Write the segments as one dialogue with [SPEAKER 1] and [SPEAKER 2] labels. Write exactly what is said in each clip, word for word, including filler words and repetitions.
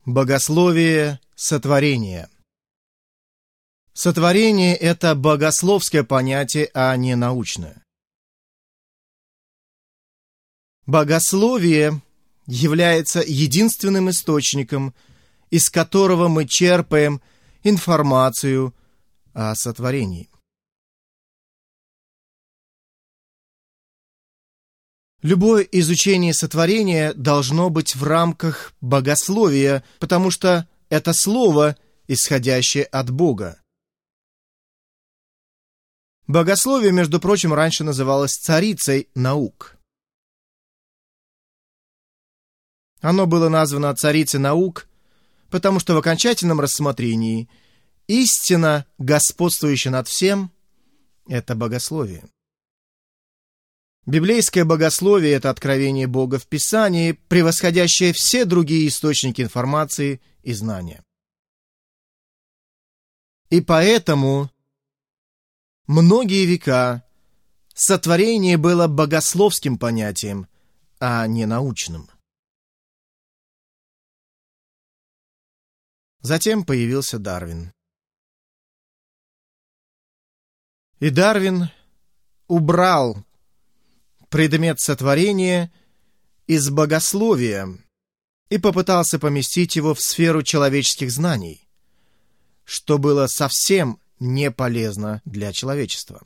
[SPEAKER 1] Богословие сотворения. Сотворение – это богословское понятие, а не научное. Богословие является единственным источником, из которого мы черпаем информацию о сотворении. Любое изучение сотворения должно быть в рамках богословия, потому что это слово, исходящее от Бога. Богословие, между прочим, раньше называлось царицей наук. Оно было названо царицей наук, потому что в окончательном рассмотрении истина, господствующая над всем, это богословие. Библейское богословие – это откровение Бога в Писании, превосходящее все другие источники информации и знания. И поэтому многие века сотворение было богословским понятием, а не научным. Затем появился Дарвин. И Дарвин убрал предмет сотворения из богословия и попытался поместить его в сферу человеческих знаний, что было совсем не полезно для человечества.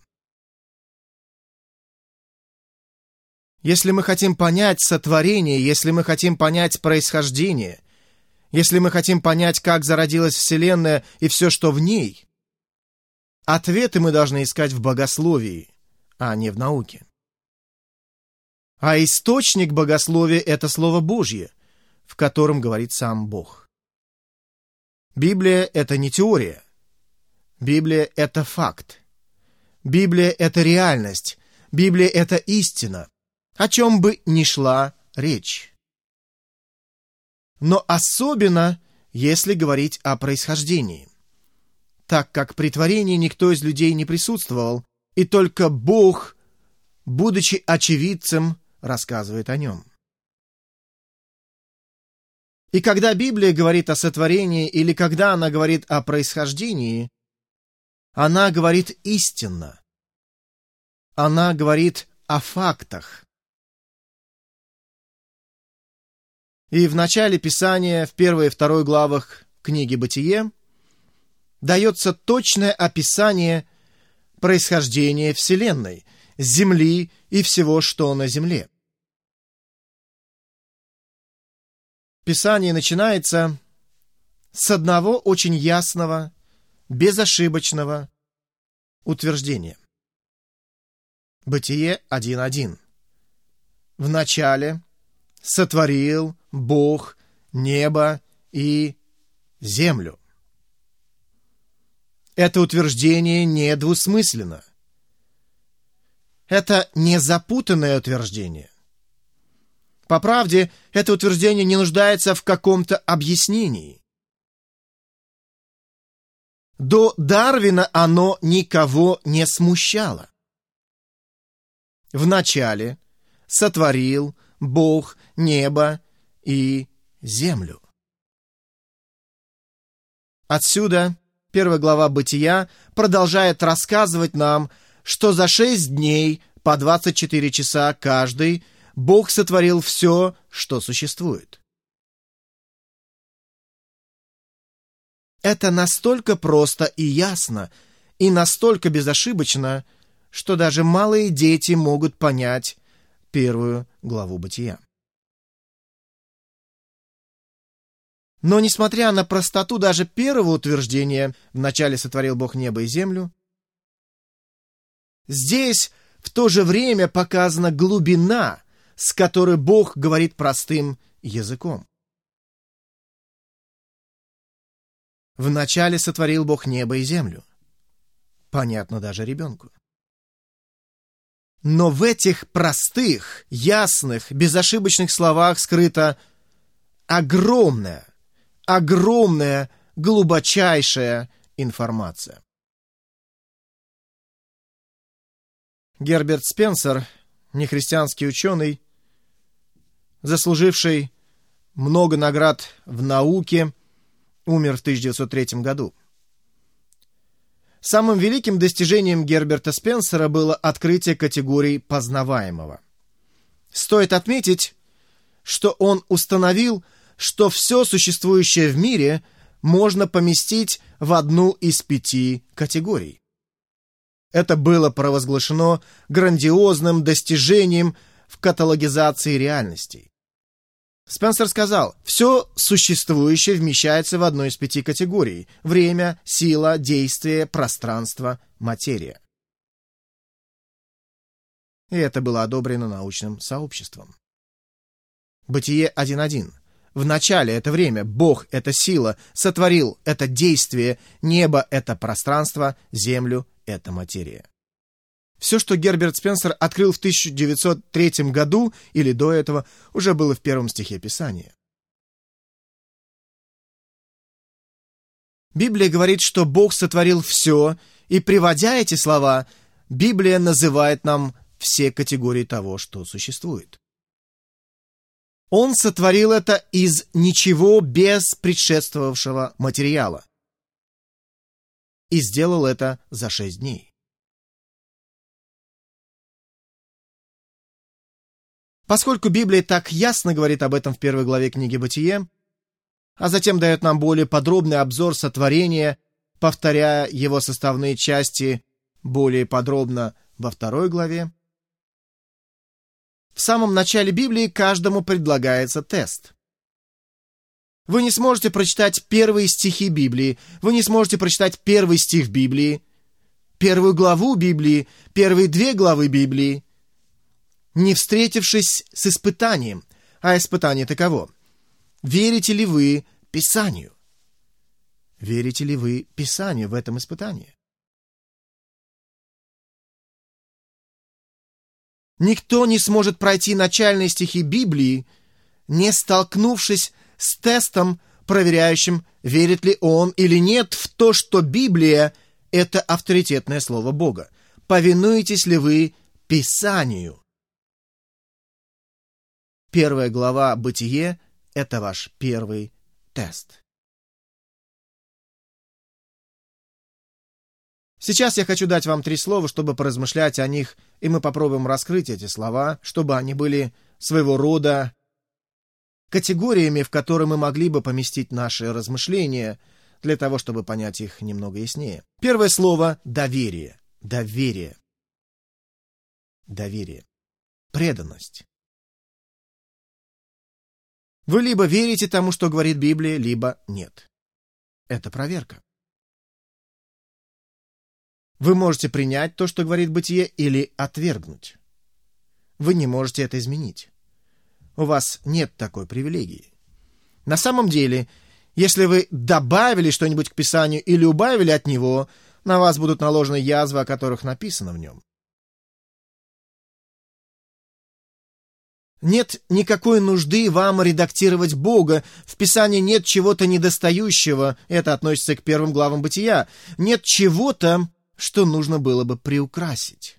[SPEAKER 1] Если мы хотим понять сотворение, если мы хотим понять происхождение, если мы хотим понять, как зародилась Вселенная и все, что в ней, ответы мы должны искать в богословии, а не в науке. А источник богословия – это Слово Божье, в котором говорит сам Бог. Библия – это не теория. Библия – это факт. Библия – это реальность. Библия – это истина, о чем бы ни шла речь. Но особенно, если говорить о происхождении, так как при творении никто из людей не присутствовал, и только Бог, будучи очевидцем, рассказывает о нем. И когда Библия говорит о сотворении или когда она говорит о происхождении, она говорит истинно. Она говорит о фактах. И в начале Писания, в первой и второй главах книги «Бытие», дается точное описание происхождения Вселенной, Земли и всего, что на Земле. Писание начинается с одного очень ясного, безошибочного утверждения. Бытие один один. Вначале сотворил Бог небо и землю. Это утверждение не двусмысленно. Это не запутанное утверждение. По правде, это утверждение не нуждается в каком-то объяснении. До Дарвина оно никого не смущало. Вначале сотворил Бог небо и землю. Отсюда первая глава Бытия продолжает рассказывать нам, что за шесть дней по двадцать четыре часа каждый Бог сотворил все, что существует. Это настолько просто и ясно, и настолько безошибочно, что даже малые дети могут понять первую главу Бытия. Но, несмотря на простоту даже первого утверждения «вначале сотворил Бог небо и землю», здесь в то же время показана глубина, с которой Бог говорит простым языком. Вначале сотворил Бог небо и землю. Понятно даже ребенку. Но в этих простых, ясных, безошибочных словах скрыта огромная, огромная, глубочайшая информация. Герберт Спенсер, нехристианский ученый, заслуживший много наград в науке, умер в тысяча девятьсот третьем году. Самым великим достижением Герберта Спенсера было открытие категорий познаваемого. Стоит отметить, что он установил, что все существующее в мире можно поместить в одну из пяти категорий. Это было провозглашено грандиозным достижением в каталогизации реальностей. Спенсер сказал, все существующее вмещается в одну из пяти категорий: время, сила, действие, пространство, материя. И это было одобрено научным сообществом. Бытие один один. В начале это время, Бог — это сила, сотворил — это действие, небо — это пространство, землю — это материя. Все, что Герберт Спенсер открыл в тысяча девятьсот третьем году или до этого, уже было в первом стихе Писания. Библия говорит, что Бог сотворил все, и, приводя эти слова, Библия называет нам все категории того, что существует. Он сотворил это из ничего без предшествовавшего материала. И сделал это за шесть дней. Поскольку Библия так ясно говорит об этом в первой главе книги «Бытие», а затем дает нам более подробный обзор сотворения, повторяя его составные части более подробно во второй главе, в самом начале Библии каждому предлагается тест. Вы не сможете прочитать первые стихи Библии, вы не сможете прочитать первый стих Библии, первую главу Библии, первые две главы Библии, не встретившись с испытанием. А испытание таково: верите ли вы Писанию? Верите ли вы Писанию в этом испытании? Никто не сможет пройти начальные стихи Библии, не столкнувшись с тестом, проверяющим, верит ли он или нет в то, что Библия — это авторитетное слово Бога. Повинуетесь ли вы Писанию? Первая глава «Бытие» — это ваш первый тест. Сейчас я хочу дать вам три слова, чтобы поразмышлять о них, и мы попробуем раскрыть эти слова, чтобы они были своего рода категориями, в которые мы могли бы поместить наши размышления, для того, чтобы понять их немного яснее. Первое слово — доверие. Доверие. Доверие. Преданность. Вы либо верите тому, что говорит Библия, либо нет. Это проверка. Вы можете принять то, что говорит Бытие, или отвергнуть. Вы не можете это изменить. У вас нет такой привилегии. На самом деле, если вы добавили что-нибудь к Писанию или убавили от него, на вас будут наложены язвы, о которых написано в нем. Нет никакой нужды вам редактировать Бога. В Писании нет чего-то недостающего. Это относится к первым главам Бытия. Нет чего-то, что нужно было бы приукрасить.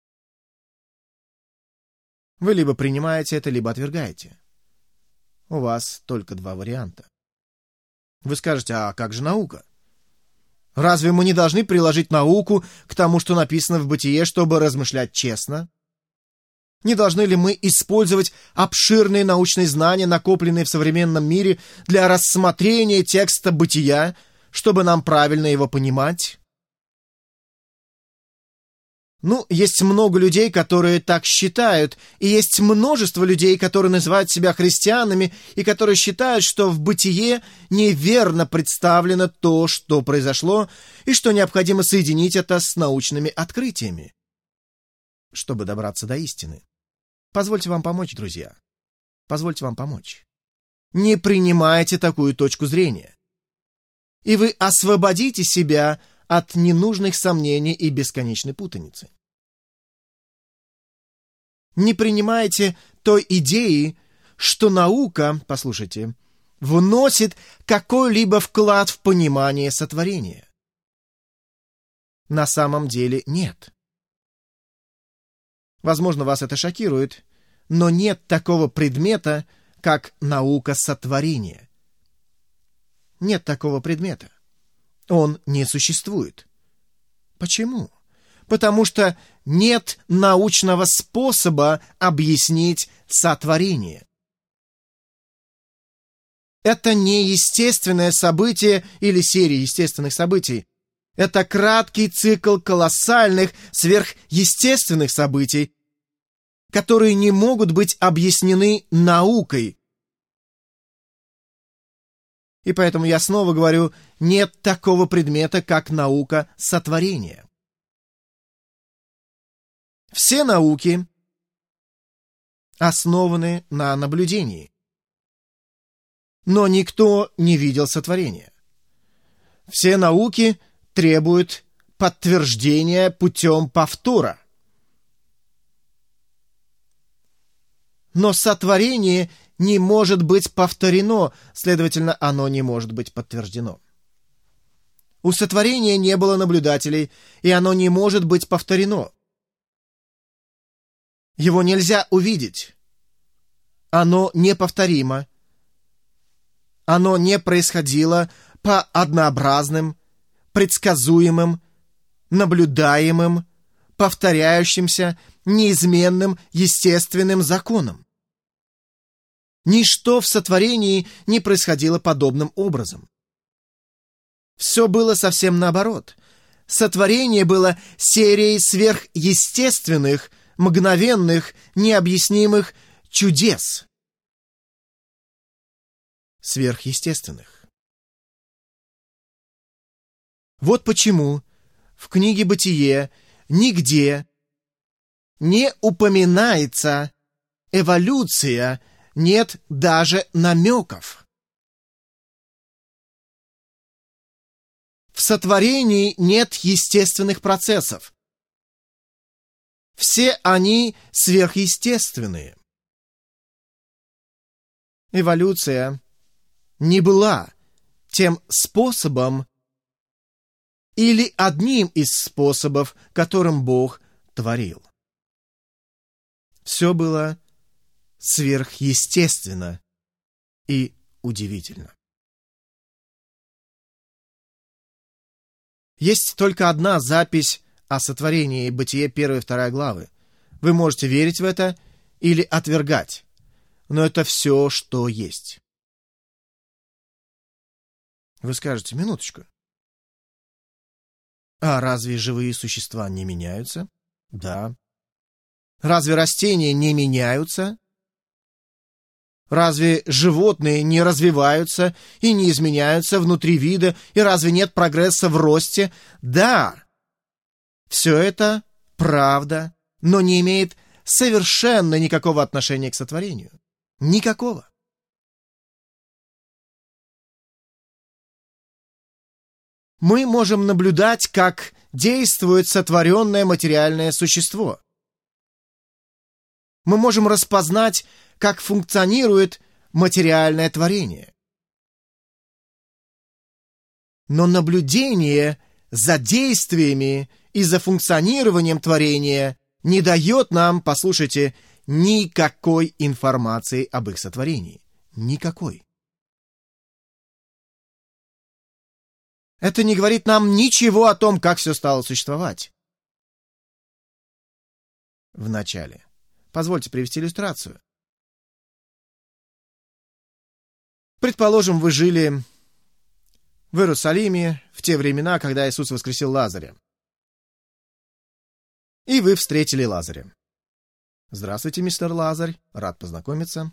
[SPEAKER 1] Вы либо принимаете это, либо отвергаете. У вас только два варианта. Вы скажете: а как же наука? Разве мы не должны приложить науку к тому, что написано в Бытие, чтобы размышлять честно? Не должны ли мы использовать обширные научные знания, накопленные в современном мире, для рассмотрения текста Бытия, чтобы нам правильно его понимать? Ну, есть много людей, которые так считают, и есть множество людей, которые называют себя христианами, и которые считают, что в Бытие неверно представлено то, что произошло, и что необходимо соединить это с научными открытиями, чтобы добраться до истины. Позвольте вам помочь, друзья. Позвольте вам помочь. Не принимайте такую точку зрения, и вы освободите себя от ненужных сомнений и бесконечной путаницы. Не принимайте той идеи, что наука, послушайте, вносит какой-либо вклад в понимание сотворения. На самом деле нет. Возможно, вас это шокирует, но нет такого предмета, как наука сотворения. Нет такого предмета. Он не существует. Почему? Потому что нет научного способа объяснить сотворение. Это не естественное событие или серия естественных событий. Это краткий цикл колоссальных сверхъестественных событий, которые не могут быть объяснены наукой. И поэтому я снова говорю, нет такого предмета, как наука сотворения. Все науки основаны на наблюдении. Но никто не видел сотворения. Все науки требуют подтверждения путем повтора. Но сотворение не может быть повторено, следовательно, оно не может быть подтверждено. У сотворения не было наблюдателей, и оно не может быть повторено. Его нельзя увидеть. Оно неповторимо. Оно не происходило по однообразным, предсказуемым, наблюдаемым, повторяющимся, неизменным естественным законам. Ничто в сотворении не происходило подобным образом. Все было совсем наоборот. Сотворение было серией сверхъестественных, мгновенных, необъяснимых чудес. Сверхъестественных. Вот почему в книге «Бытие» нигде не упоминается эволюция, нет даже намеков. В сотворении нет естественных процессов. Все они сверхъестественные. Эволюция не была тем способом или одним из способов, которым Бог творил. Все было сверхъестественно и удивительно. Есть только одна запись о сотворении Бытие первая и вторая главы. Вы можете верить в это или отвергать, но это все, что есть. Вы скажете, минуточку. А разве живые существа не меняются? Да. Разве растения не меняются? Разве животные не развиваются и не изменяются внутри вида, и разве нет прогресса в росте? Да. Все это правда, но не имеет совершенно никакого отношения к сотворению. Никакого. Мы можем наблюдать, как действует сотворенное материальное существо. Мы можем распознать, как функционирует материальное творение. Но наблюдение за действиями и за функционированием творения не дает нам, послушайте, никакой информации об их сотворении. Никакой. Это не говорит нам ничего о том, как все стало существовать. Вначале. Позвольте привести иллюстрацию. Предположим, вы жили в Иерусалиме в те времена, когда Иисус воскресил Лазаря. И вы встретили Лазаря. Здравствуйте, мистер Лазарь, рад познакомиться.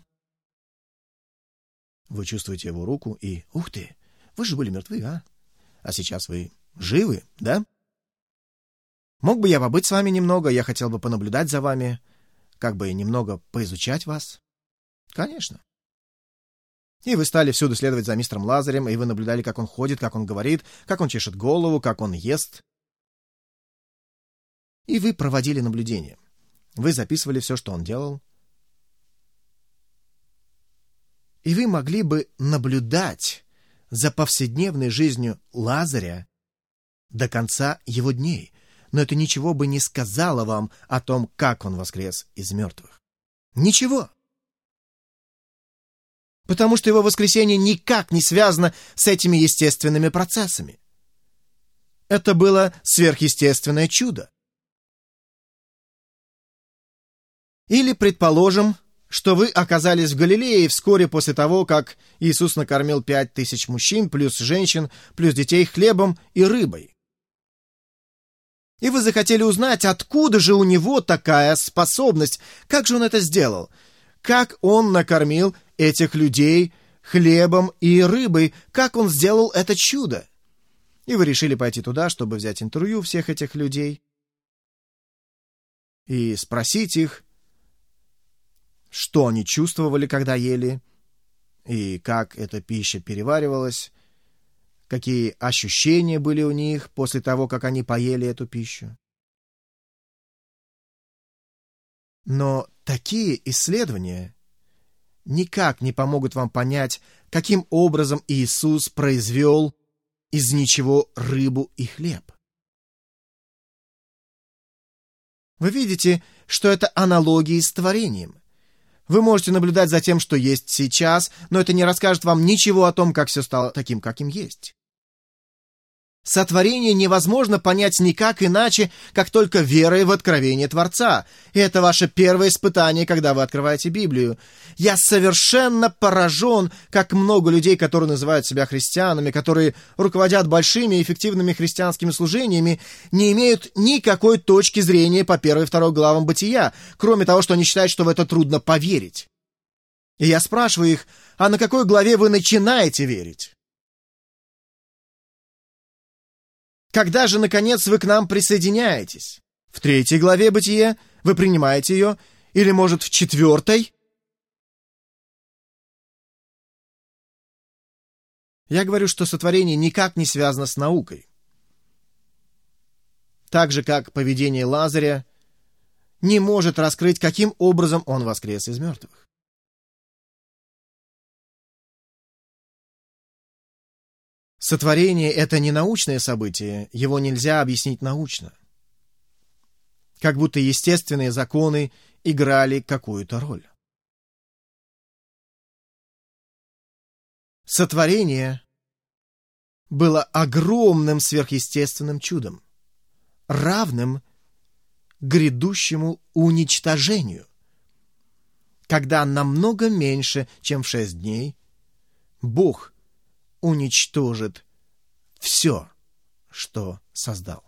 [SPEAKER 1] Вы чувствуете его руку и... Ух ты, вы же были мертвы, а? А сейчас вы живы, да? Мог бы я побыть с вами немного, я хотел бы понаблюдать за вами, как бы немного поизучать вас. Конечно. И вы стали всюду следовать за мистером Лазарем, и вы наблюдали, как он ходит, как он говорит, как он чешет голову, как он ест. И вы проводили наблюдение. Вы записывали все, что он делал. И вы могли бы наблюдать за повседневной жизнью Лазаря до конца его дней, но это ничего бы не сказало вам о том, как он воскрес из мертвых. Ничего. потому что его воскресение никак не связано с этими естественными процессами. Это было сверхъестественное чудо. Или, предположим, что вы оказались в Галилее вскоре после того, как Иисус накормил пять тысяч мужчин, плюс женщин, плюс детей хлебом и рыбой. И вы захотели узнать, откуда же у него такая способность, как же он это сделал, как он накормил этих людей хлебом и рыбой, как он сделал это чудо. И вы решили пойти туда, чтобы взять интервью всех этих людей и спросить их, что они чувствовали, когда ели, и как эта пища переваривалась, какие ощущения были у них после того, как они поели эту пищу. Но такие исследования никак не помогут вам понять, каким образом Иисус произвел из ничего рыбу и хлеб. Вы видите, что это аналогии с творением. Вы можете наблюдать за тем, что есть сейчас, но это не расскажет вам ничего о том, как все стало таким, каким есть. Сотворение невозможно понять никак иначе, как только верой в откровение Творца. И это ваше первое испытание, когда вы открываете Библию. Я совершенно поражен, как много людей, которые называют себя христианами, которые руководят большими и эффективными христианскими служениями, не имеют никакой точки зрения по первой и второй главам Бытия, кроме того, что они считают, что в это трудно поверить. И я спрашиваю их, а на какой главе вы начинаете верить? Когда же, наконец, вы к нам присоединяетесь? В третьей главе Бытия? Вы принимаете ее? Или, может, в четвертой? Я говорю, что сотворение никак не связано с наукой. Так же, как поведение Лазаря не может раскрыть, каким образом он воскрес из мертвых. Сотворение — это не научное событие, его нельзя объяснить научно. Как будто естественные законы играли какую-то роль. Сотворение было огромным сверхъестественным чудом, равным грядущему уничтожению, когда намного меньше, чем в шесть дней, Бог уничтожит все, что создал.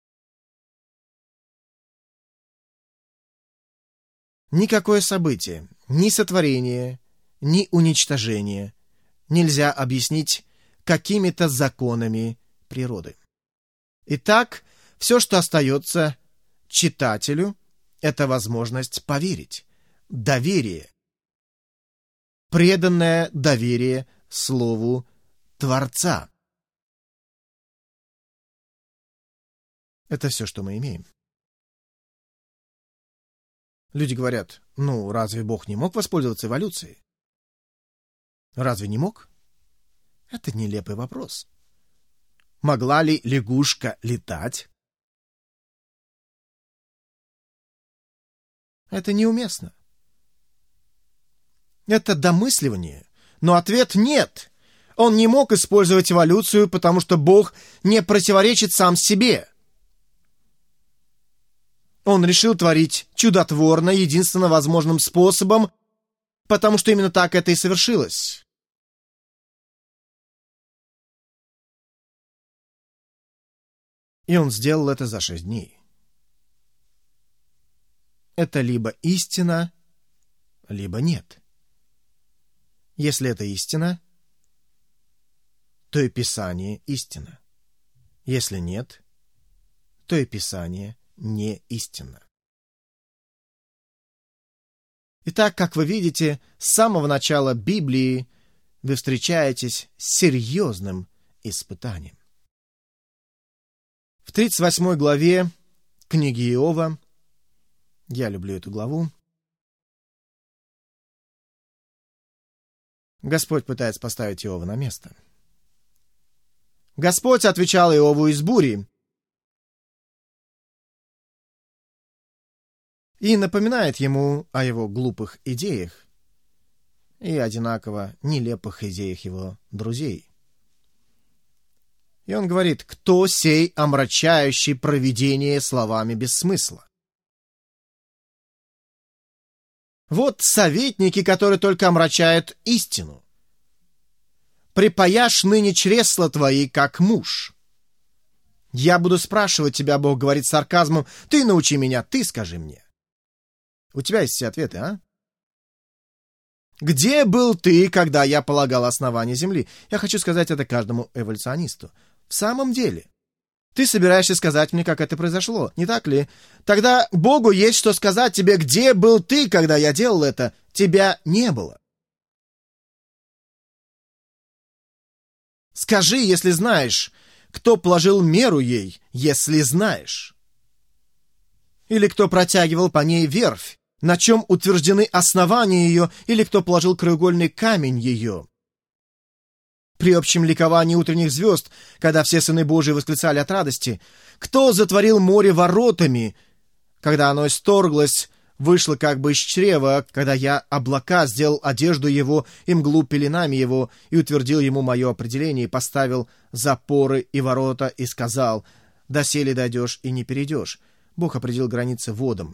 [SPEAKER 1] Никакое событие, ни сотворение, ни уничтожение нельзя объяснить какими-то законами природы. Итак, все, что остается читателю, это возможность поверить, доверие, преданное доверие Слову Творца. Это все, что мы имеем. Люди говорят, ну, разве Бог не мог воспользоваться эволюцией? Разве не мог? Это нелепый вопрос. Могла ли лягушка летать? Это неуместно. Это домысливание, но ответ нет. Он не мог использовать эволюцию, потому что Бог не противоречит сам себе. Он решил творить чудотворно, единственно возможным способом, потому что именно так это и совершилось. И он сделал это за шесть дней. Это либо истина, либо нет. Если это истина, то и Писание истина. Если нет, то и Писание не истина. Итак, как вы видите, с самого начала Библии вы встречаетесь с серьезным испытанием. В тридцать восьмой главе книги Иова, я люблю эту главу, Господь пытается поставить Иова на место. Господь отвечал Иову из бури и напоминает ему о его глупых идеях и одинаково нелепых идеях его друзей. И он говорит: «Кто сей, омрачающий провидение словами без смысла?» Вот советники, которые только омрачают истину. «Припаяшь ныне чресла твои, как муж». Я буду спрашивать тебя, Бог говорит с сарказмом: ты научи меня, ты скажи мне. У тебя есть все ответы, а? Где был ты, когда я полагал основание земли? Я хочу сказать это каждому эволюционисту. В самом деле, ты собираешься сказать мне, как это произошло, не так ли? Тогда Богу есть что сказать тебе: где был ты, когда я делал это? Тебя не было. Скажи, если знаешь, кто положил меру ей, если знаешь. Или кто протягивал по ней верфь, на чем утверждены основания ее, или кто положил краеугольный камень ее. При общем ликовании утренних звезд, когда все сыны Божии восклицали от радости, кто затворил море воротами, когда оно исторглось, вышло как бы из чрева, когда я облака сделал одежду его и мглу пеленами его, и утвердил ему мое определение, и поставил запоры и ворота, и сказал: доселе дойдешь и не перейдешь. Бог определил границы водам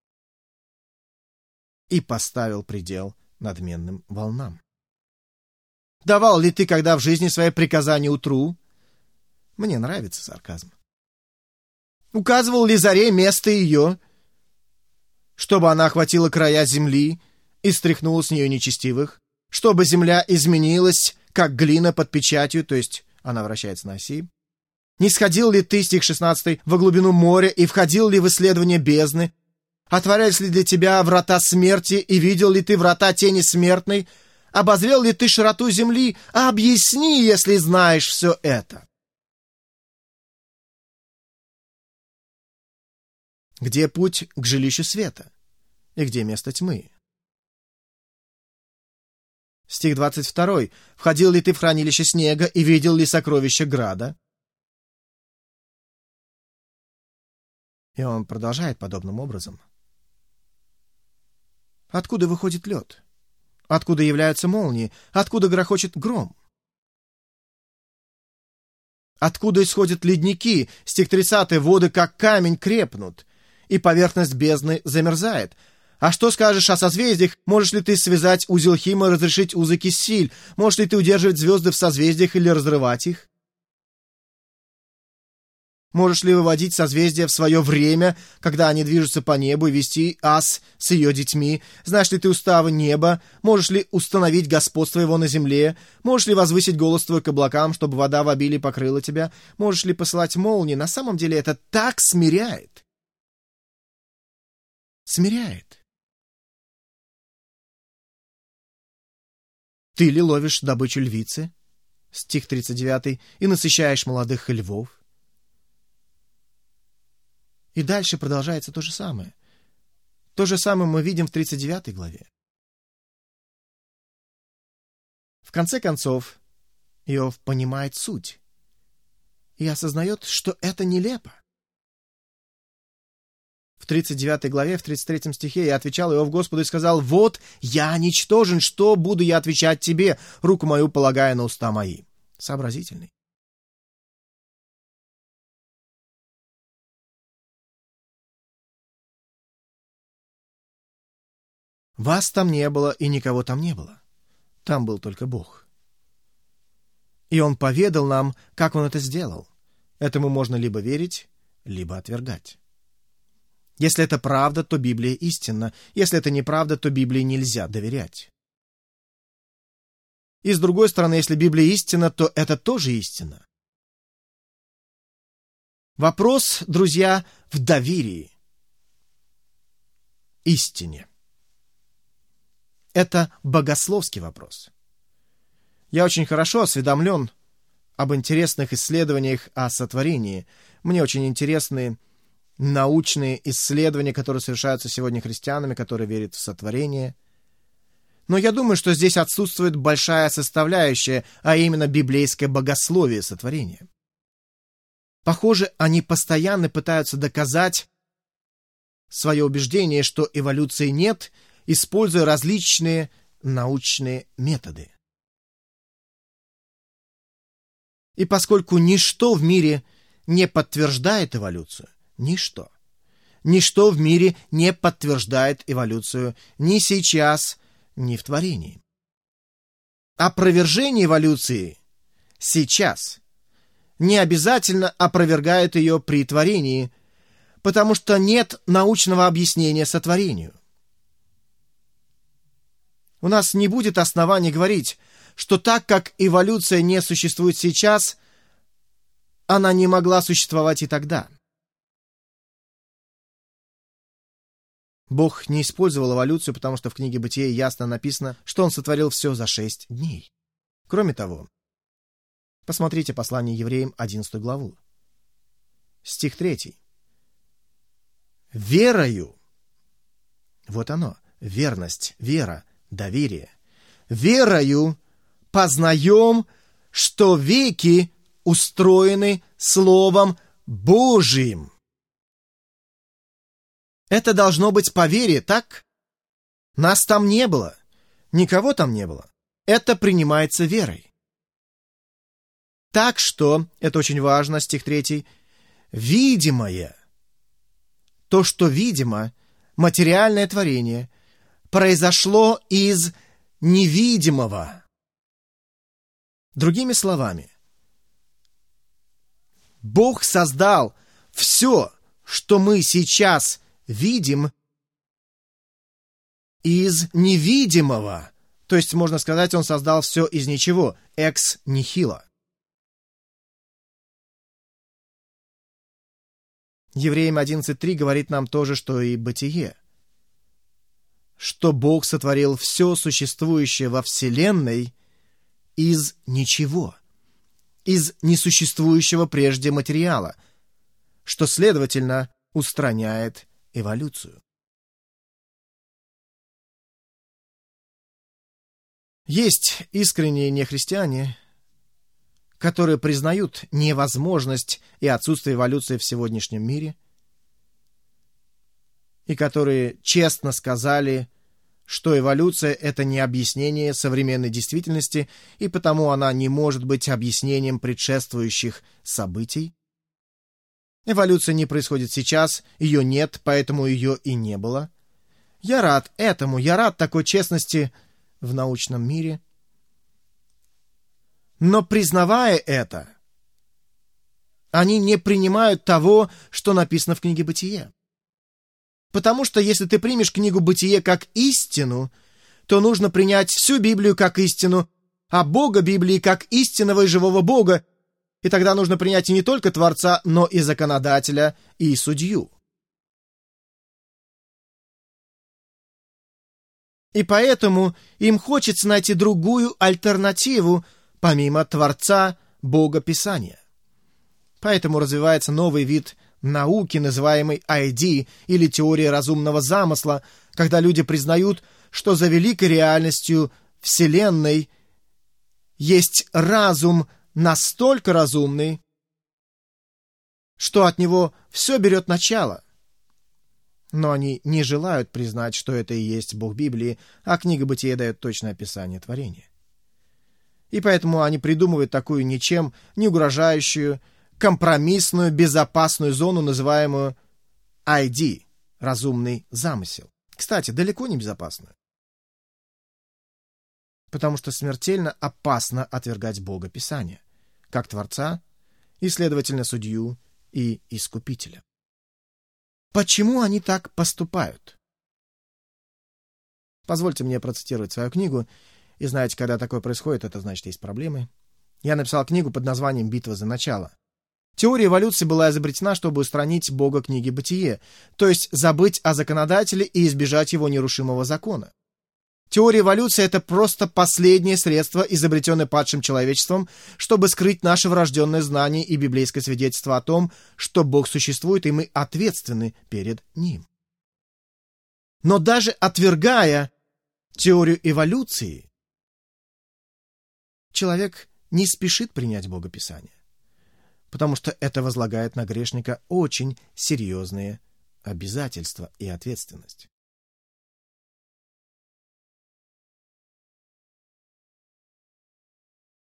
[SPEAKER 1] и поставил предел надменным волнам. Давал ли ты когда в жизни свои приказания утру? Мне нравится сарказм. Указывал ли заре место ее, чтобы она охватила края земли и стряхнула с нее нечестивых, чтобы земля изменилась, как глина под печатью, то есть она вращается на оси? Не сходил ли ты, стих шестнадцатый, во глубину моря и входил ли в исследование бездны? Отворялись ли для тебя врата смерти и видел ли ты врата тени смертной? Обозрел ли ты широту земли? Объясни, если знаешь все это. Где путь к жилищу света? И где место тьмы? Стих двадцать второй. Входил ли ты в хранилище снега и видел ли сокровища града? И он продолжает подобным образом. Откуда выходит лед? Откуда являются молнии? Откуда грохочет гром? Откуда исходят ледники? Стих тридцатый. Воды, как камень, крепнут, и поверхность бездны замерзает. А что скажешь о созвездиях? Можешь ли ты связать узел Хима, разрешить узы Киссиль? Можешь ли ты удерживать звезды в созвездиях или разрывать их? Можешь ли выводить созвездия в свое время, когда они движутся по небу, и вести ас с ее детьми? Знаешь ли ты уставы неба? Можешь ли установить господство его на земле? Можешь ли возвысить голос твой к облакам, чтобы вода в обилии покрыла тебя? Можешь ли посылать молнии? На самом деле это так смиряет. Смиряет. Ты ли ловишь добычу львицы? Стих тридцать девятый. И насыщаешь молодых львов? И дальше продолжается то же самое. То же самое мы видим в тридцать девятой главе. В конце концов, Иов понимает суть и осознает, что это нелепо. В тридцать девятой главе, в тридцать третьем стихе я отвечал Иов Господу и сказал: «Вот я ничтожен, что буду я отвечать тебе, руку мою полагая на уста мои». Сообразительный. Вас там не было, и никого там не было. Там был только Бог. И Он поведал нам, как Он это сделал. Этому можно либо верить, либо отвергать. Если это правда, то Библия истинна. Если это неправда, то Библии нельзя доверять. И с другой стороны, если Библия истинна, то это тоже истина. Вопрос, друзья, в доверии. Истине. Это богословский вопрос. Я очень хорошо осведомлен об интересных исследованиях о сотворении. Мне очень интересны научные исследования, которые совершаются сегодня христианами, которые верят в сотворение. Но я думаю, что здесь отсутствует большая составляющая, а именно библейское богословие сотворения. Похоже, они постоянно пытаются доказать свое убеждение, что эволюции нет, используя различные научные методы. И поскольку ничто в мире не подтверждает эволюцию, ничто, ничто в мире не подтверждает эволюцию ни сейчас, ни в творении. Опровержение эволюции сейчас не обязательно опровергает ее при творении, потому что нет научного объяснения сотворению. У нас не будет оснований говорить, что так как эволюция не существует сейчас, она не могла существовать и тогда. Бог не использовал эволюцию, потому что в книге Бытия ясно написано, что Он сотворил все за шесть дней. Кроме того, посмотрите послание Евреям, одиннадцатую главу. Стих третий. «Верою», вот оно, верность, вера, доверие, «верою познаем, что веки устроены Словом Божиим». Это должно быть по вере, так? Нас там не было, никого там не было. Это принимается верой. Так что, это очень важно, стих третий, видимое, то, что видимо, материальное творение, произошло из невидимого. Другими словами, Бог создал все, что мы сейчас видим, из невидимого. То есть, можно сказать, Он создал все из ничего, экс нихило. Евреям одиннадцать три говорит нам то же, что и Бытие, что Бог сотворил все существующее во Вселенной из ничего, из несуществующего прежде материала, что, следовательно, устраняет эволюцию. Есть искренние нехристиане, которые признают невозможность и отсутствие эволюции в сегодняшнем мире, и которые честно сказали, что эволюция — это не объяснение современной действительности, и потому она не может быть объяснением предшествующих событий. Эволюция не происходит сейчас, ее нет, поэтому ее и не было. Я рад этому, я рад такой честности в научном мире. Но, признавая это, они не принимают того, что написано в книге Бытие. Потому что если ты примешь книгу Бытие как истину, то нужно принять всю Библию как истину, а Бога Библии как истинного и живого Бога, и тогда нужно принять и не только Творца, но и законодателя, и судью. И поэтому им хочется найти другую альтернативу, помимо Творца, Бога Писания. Поэтому развивается новый вид науки, называемый ай ди, или теория разумного замысла, когда люди признают, что за великой реальностью Вселенной есть разум настолько разумный, что от него все берет начало. Но они не желают признать, что это и есть Бог Библии, а книга Бытия дает точное описание творения. И поэтому они придумывают такую ничем не угрожающую, компромиссную, безопасную зону, называемую ай ди, разумный замысел. Кстати, далеко не безопасную. Потому что смертельно опасно отвергать Бога Писания, как Творца, и, следовательно, судью и искупителя. Почему они так поступают? Позвольте мне процитировать свою книгу. И знаете, когда такое происходит, это значит, есть проблемы. Я написал книгу под названием «Битва за начало». Теория эволюции была изобретена, чтобы устранить Бога книги Бытие, то есть забыть о законодателе и избежать его нерушимого закона. Теория эволюции — это просто последнее средство, изобретенное падшим человечеством, чтобы скрыть наше врожденное знание и библейское свидетельство о том, что Бог существует, и мы ответственны перед Ним. Но даже отвергая теорию эволюции, человек не спешит принять Бога Писания, потому что это возлагает на грешника очень серьезные обязательства и ответственность.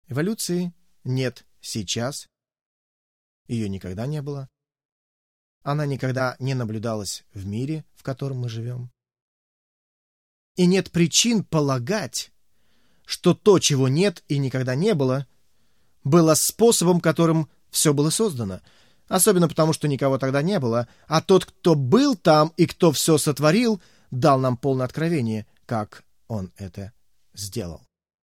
[SPEAKER 1] Эволюции нет сейчас, ее никогда не было. Она никогда не наблюдалась в мире, в котором мы живем. И нет причин полагать, что то, чего нет и никогда не было, было способом, которым все было создано. Особенно потому, что никого тогда не было, а тот, кто был там и кто все сотворил, дал нам полное откровение, как он это сделал.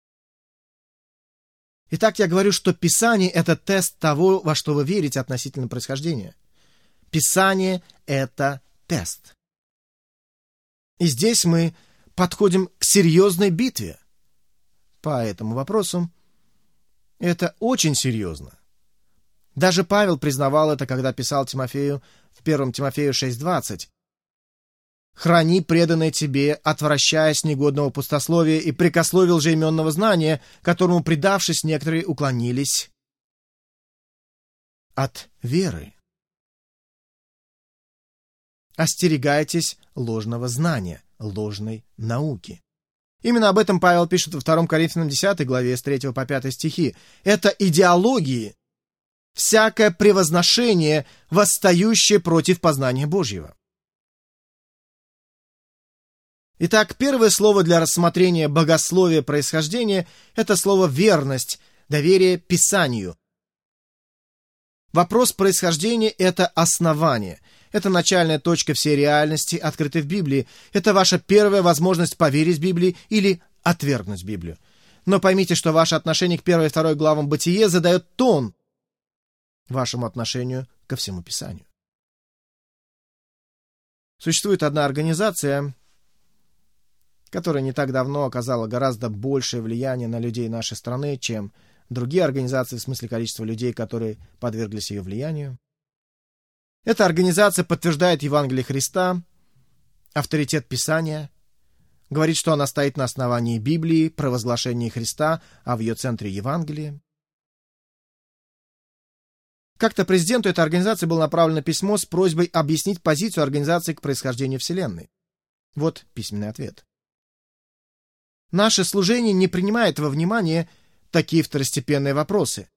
[SPEAKER 1] Итак, я говорю, что Писание — это тест того, во что вы верите относительно происхождения. Писание — это тест. И здесь мы подходим к серьезной битве по этому вопросу. Это очень серьезно. Даже Павел признавал это, когда писал Тимофею в первом Тимофею шесть двадцать. «Храни преданное тебе, отвращаясь негодного пустословия и прикословия лжеименного знания, которому, предавшись, некоторые уклонились от веры. Остерегайтесь ложного знания, ложной науки». Именно об этом Павел пишет во втором Коринфянам десятой главе с третьего по пятый стихи. Это идеологии, всякое превозношение, восстающее против познания Божьего. Итак, первое слово для рассмотрения богословия происхождения — это слово «верность», доверие Писанию. Вопрос происхождения — это основание. Это начальная точка всей реальности, открытой в Библии. Это ваша первая возможность поверить в Библию или отвергнуть Библию. Но поймите, что ваше отношение к первой и второй главам Бытие задает тон вашему отношению ко всему Писанию. Существует одна организация, которая не так давно оказала гораздо большее влияние на людей нашей страны, чем другие организации в смысле количества людей, которые подверглись ее влиянию. Эта организация подтверждает Евангелие Христа, авторитет Писания, говорит, что она стоит на основании Библии, провозглашении Христа, а в ее центре Евангелие. Как-то президенту этой организации было направлено письмо с просьбой объяснить позицию организации к происхождению Вселенной. Вот письменный ответ. Наше служение не принимает во внимание такие второстепенные вопросы.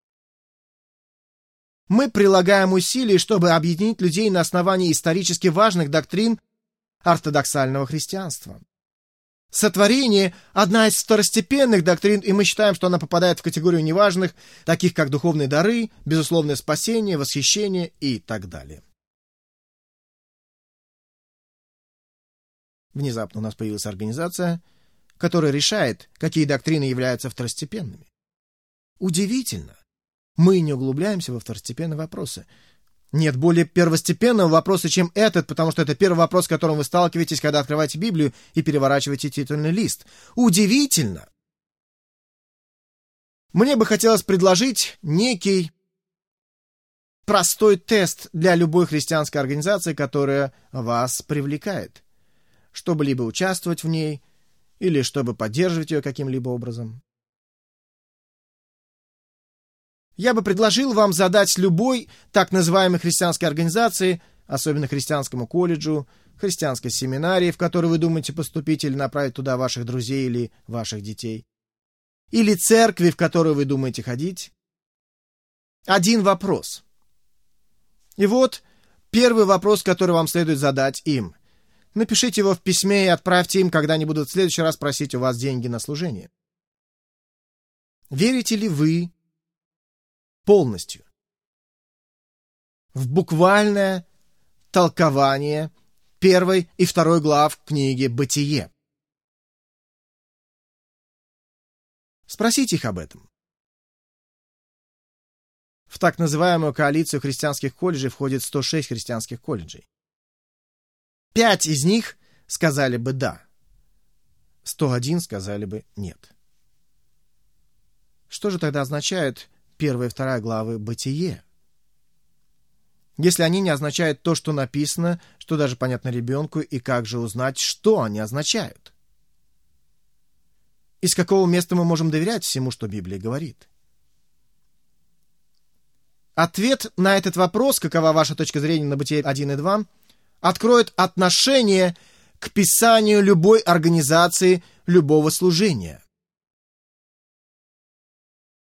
[SPEAKER 1] Мы прилагаем усилия, чтобы объединить людей на основании исторически важных доктрин ортодоксального христианства. Сотворение – одна из второстепенных доктрин, и мы считаем, что она попадает в категорию неважных, таких как духовные дары, безусловное спасение, восхищение и так далее. Внезапно у нас появилась организация, которая решает, какие доктрины являются второстепенными. Удивительно. Мы не углубляемся во второстепенные вопросы. Нет более первостепенного вопроса, чем этот, потому что это первый вопрос, с которым вы сталкиваетесь, когда открываете Библию и переворачиваете титульный лист. Удивительно! Мне бы хотелось предложить некий простой тест для любой христианской организации, которая вас привлекает, чтобы либо участвовать в ней, или чтобы поддерживать ее каким-либо образом. Я бы предложил вам задать любой так называемой христианской организации, особенно христианскому колледжу, христианской семинарии, в которой вы думаете поступить или направить туда ваших друзей или ваших детей, или церкви, в которую вы думаете ходить, один вопрос. И вот первый вопрос, который вам следует задать им. Напишите его в письме и отправьте им, когда они будут в следующий раз просить у вас деньги на служение. Верите ли вы полностью в буквальное толкование первой и второй глав книги «Бытие»? Спросите их об этом. В так называемую коалицию христианских колледжей входит сто шесть христианских колледжей. Пять из них сказали бы «да», сто один сказали бы «нет». Что же тогда означает первая и вторая главы «Бытие»? Если они не означают то, что написано, что даже понятно ребенку, и как же узнать, что они означают? Из какого места мы можем доверять всему, что Библия говорит? Ответ на этот вопрос, какова ваша точка зрения на Бытие один и два, откроет отношение к Писанию любой организации, любого служения.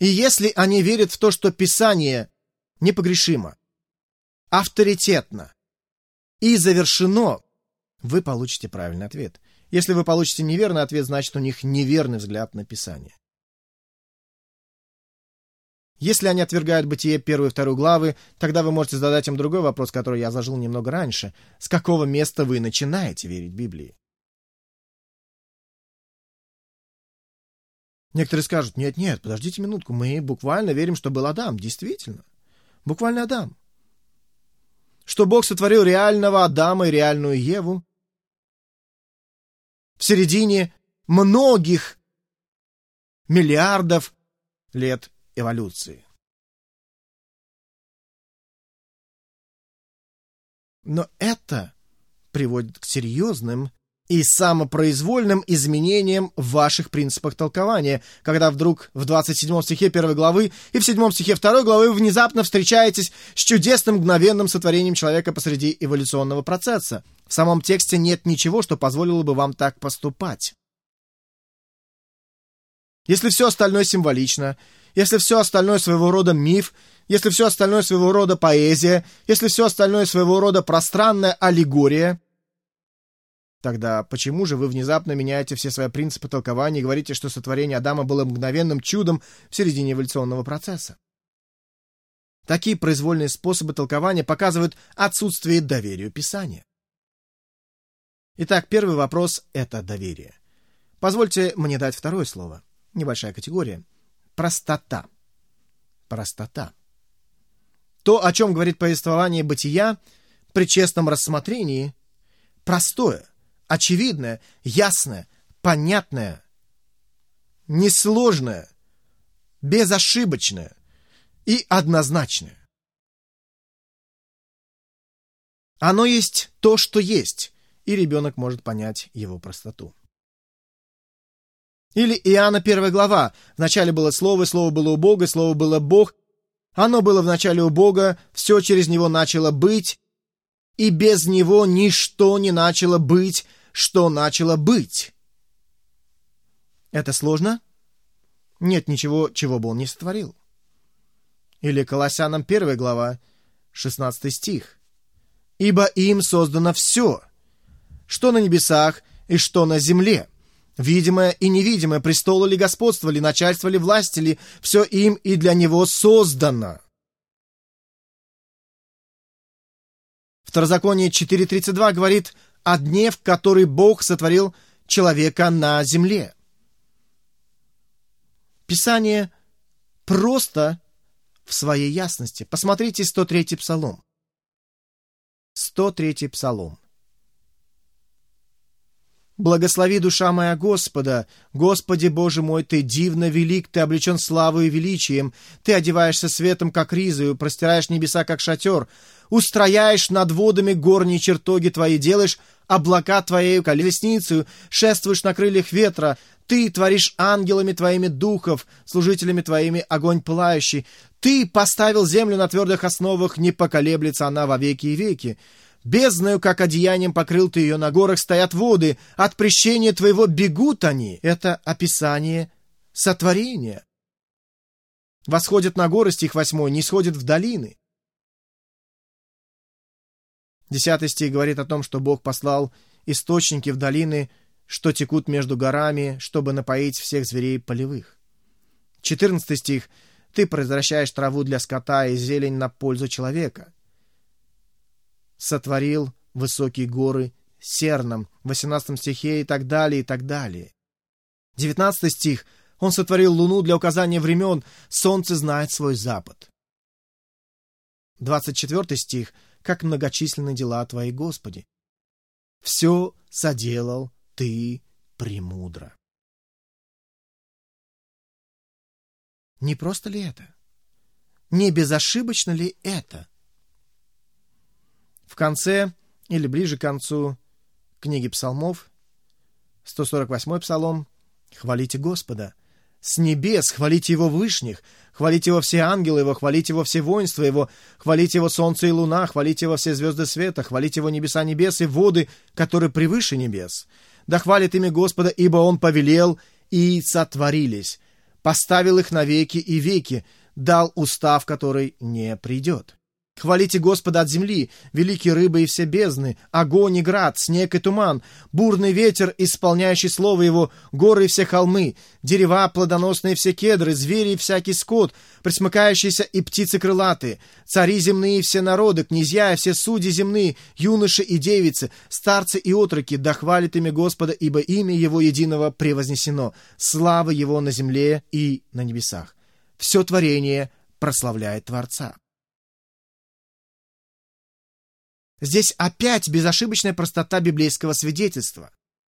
[SPEAKER 1] И если они верят в то, что Писание непогрешимо, авторитетно и завершено, вы получите правильный ответ. Если вы получите неверный ответ, значит, у них неверный взгляд на Писание. Если они отвергают Бытие первую и вторую главы, тогда вы можете задать им другой вопрос, который я изложил немного раньше. С какого места вы начинаете верить Библии? Некоторые скажут: нет-нет, подождите минутку, мы буквально верим, что был Адам. Действительно, буквально Адам. Что Бог сотворил реального Адама и реальную Еву в середине многих миллиардов лет эволюции. Но это приводит к серьезным и самопроизвольным изменениям в ваших принципах толкования, когда вдруг в двадцать седьмом стихе первой главы и в седьмом стихе второй главы вы внезапно встречаетесь с чудесным мгновенным сотворением человека посреди эволюционного процесса. В самом тексте нет ничего, что позволило бы вам так поступать. Если все остальное символично, если все остальное своего рода миф, если все остальное своего рода поэзия, если все остальное своего рода пространная аллегория, тогда почему же вы внезапно меняете все свои принципы толкования и говорите, что сотворение Адама было мгновенным чудом в середине эволюционного процесса? Такие произвольные способы толкования показывают отсутствие доверия Писанию. Итак, первый вопрос — это доверие. Позвольте мне дать второе слово. Небольшая категория. Простота. Простота. То, о чем говорит повествование Бытия, при честном рассмотрении, простое, очевидное, ясное, понятное, несложное, безошибочное и однозначное. Оно есть то, что есть, и ребенок может понять его простоту. Или Иоанна первая глава. Вначале было Слово, и Слово было у Бога, и Слово было Бог. Оно было вначале у Бога, все через Него начало быть, и без Него ничто не начало быть, что начало быть. Это сложно? Нет ничего, чего бы Он не сотворил. Или Колоссянам первая глава, шестнадцатый стих. «Ибо им создано все, что на небесах и что на земле, видимое и невидимое, престолы ли, господство ли, начальство ли, власти ли, все им и для него создано». Второзаконие четыре тридцать два говорит о дне, в который Бог сотворил человека на земле. Писание просто в своей ясности. Посмотрите сто третий псалом. сто третий псалом. «Благослови, душа моя, Господа! Господи, Боже мой, Ты дивно велик, Ты облечен славой и величием, Ты одеваешься светом, как ризою, простираешь небеса, как шатер, устрояешь над водами горние чертоги Твои, делаешь облака Твоею колесницею, шествуешь на крыльях ветра, Ты творишь ангелами Твоими духов, служителями Твоими огонь пылающий, Ты поставил землю на твердых основах, не поколеблется она во веки и веки. Бездною, как одеянием, покрыл Ты ее, на горах стоят воды, от прещения Твоего бегут они». Это описание сотворения. Восходят на горы, стих восьмой, не сходят в долины. Десятый стих говорит о том, что Бог послал источники в долины, что текут между горами, чтобы напоить всех зверей полевых. Четырнадцатый стих. «Ты произвращаешь траву для скота и зелень на пользу человека». Сотворил высокие горы серном, в восемнадцатом стихе и так далее, и так далее. девятнадцатый стих. Он сотворил луну для указания времен, солнце знает свой запад. двадцать четвёртый стих. Как многочисленны дела Твои, Господи! Все соделал Ты премудро. Не просто ли это? Не безошибочно ли это? В конце, или ближе к концу книги псалмов, сто сорок восьмой псалом, «Хвалите Господа, с небес хвалите Его вышних, хвалите Его все ангелы Его, хвалите Его все воинства Его, хвалите Его солнце и луна, хвалите Его все звезды света, хвалите Его небеса небес и воды, которые превыше небес. Да хвалит имя Господа, ибо Он повелел, и сотворились. поставил их на веки и веки, дал устав, который не придет. Хвалите Господа от земли, великие рыбы и все бездны, огонь и град, снег и туман, бурный ветер, исполняющий слово его, горы и все холмы, дерева, плодоносные все кедры, звери и всякий скот, пресмыкающиеся и птицы крылатые, цари земные и все народы, князья и все судьи земные, юноши и девицы, старцы и отроки, да хвалит имя Господа, ибо имя его единого превознесено, слава его на земле и на небесах. Все творение прославляет Творца. Здесь опять безошибочная простота библейского свидетельства.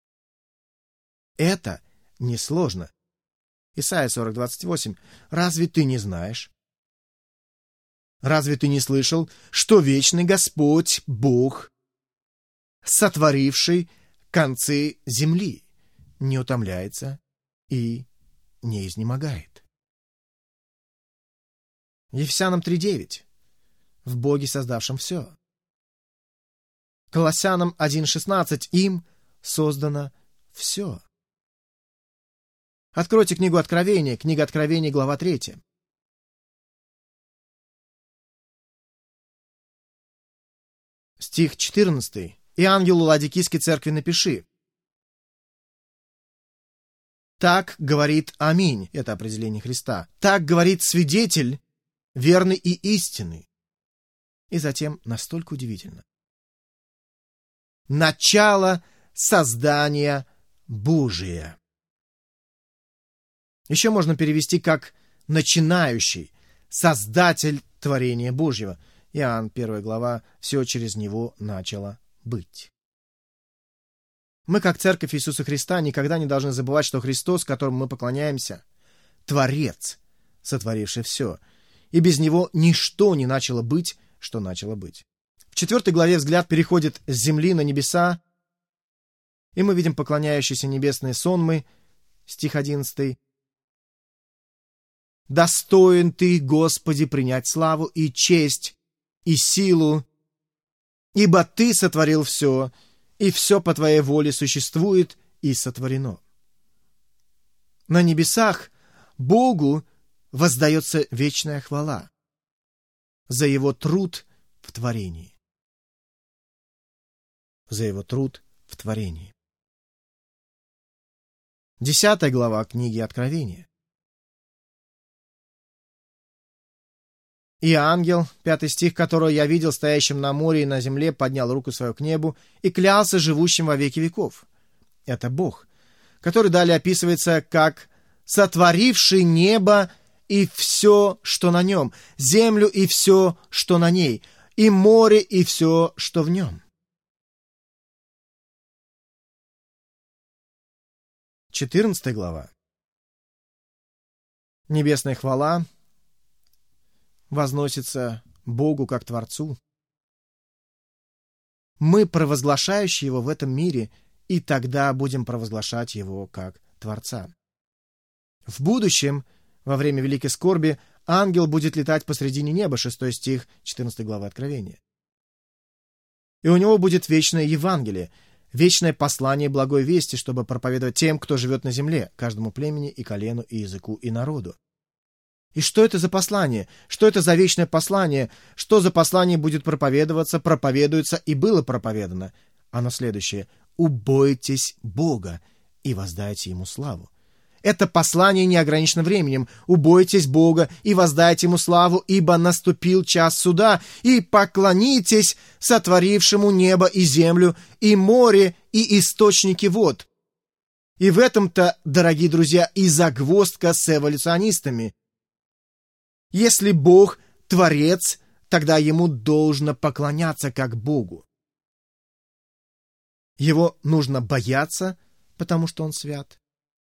[SPEAKER 1] Это несложно. Исайя сорок, двадцать восемь. «Разве ты не знаешь? Разве ты не слышал, что вечный Господь, Бог, сотворивший концы земли, не утомляется и не изнемогает?» Ефесянам три девять. «В Боге, создавшем все». Колоссянам один шестнадцать. «Им создано все». Откройте книгу Откровения, книга Откровения, глава третья. Стих четырнадцатый. «И ангелу Ладикийской церкви напиши: так говорит Аминь». Это определение Христа. «Так говорит свидетель, верный и истинный». И затем настолько удивительно. «Начало создания Божия». Еще можно перевести как «начинающий», «создатель творения Божьего». Иоанн, первая глава, «все через него начало быть». Мы, как Церковь Иисуса Христа, никогда не должны забывать, что Христос, которому мы поклоняемся, Творец, сотворивший все, и без него ничто не начало быть, что начало быть. В четвертой главе взгляд переходит с земли на небеса, и мы видим поклоняющиеся небесные сонмы, стих одиннадцатый. «Достоин ты, Господи, принять славу и честь, и силу, ибо ты сотворил все, и все по твоей воле существует и сотворено». На небесах Богу воздается вечная хвала за его труд в творении. За его труд в творении. Десятая глава книги Откровения. «И ангел, пятый стих, которого я видел стоящим на море и на земле, поднял руку свою к небу и клялся живущим во веки веков». Это Бог, который далее описывается как «сотворивший небо и все, что на нем, землю и все, что на ней, и море и все, что в нем». четырнадцатая глава. Небесная хвала возносится Богу как Творцу. Мы провозглашающие Его в этом мире, и тогда будем провозглашать Его как Творца. В будущем, во время великой скорби, ангел будет летать посредине неба, шестой стих четырнадцатой главы Откровения. И у него будет вечное Евангелие, вечное послание благой вести, чтобы проповедовать тем, кто живет на земле, каждому племени и колену, и языку, и народу. И что это за послание? Что это за вечное послание? Что за послание будет проповедоваться, проповедуется и было проповедано? Оно следующее: «Убойтесь Бога и воздайте Ему славу». Это послание не ограничено временем. «Убойтесь Бога и воздайте Ему славу, ибо наступил час суда, и поклонитесь сотворившему небо и землю, и море, и источники вод». И в этом-то, дорогие друзья, и загвоздка с эволюционистами. Если Бог — Творец, тогда Ему должно поклоняться как Богу. Его нужно бояться, потому что Он свят.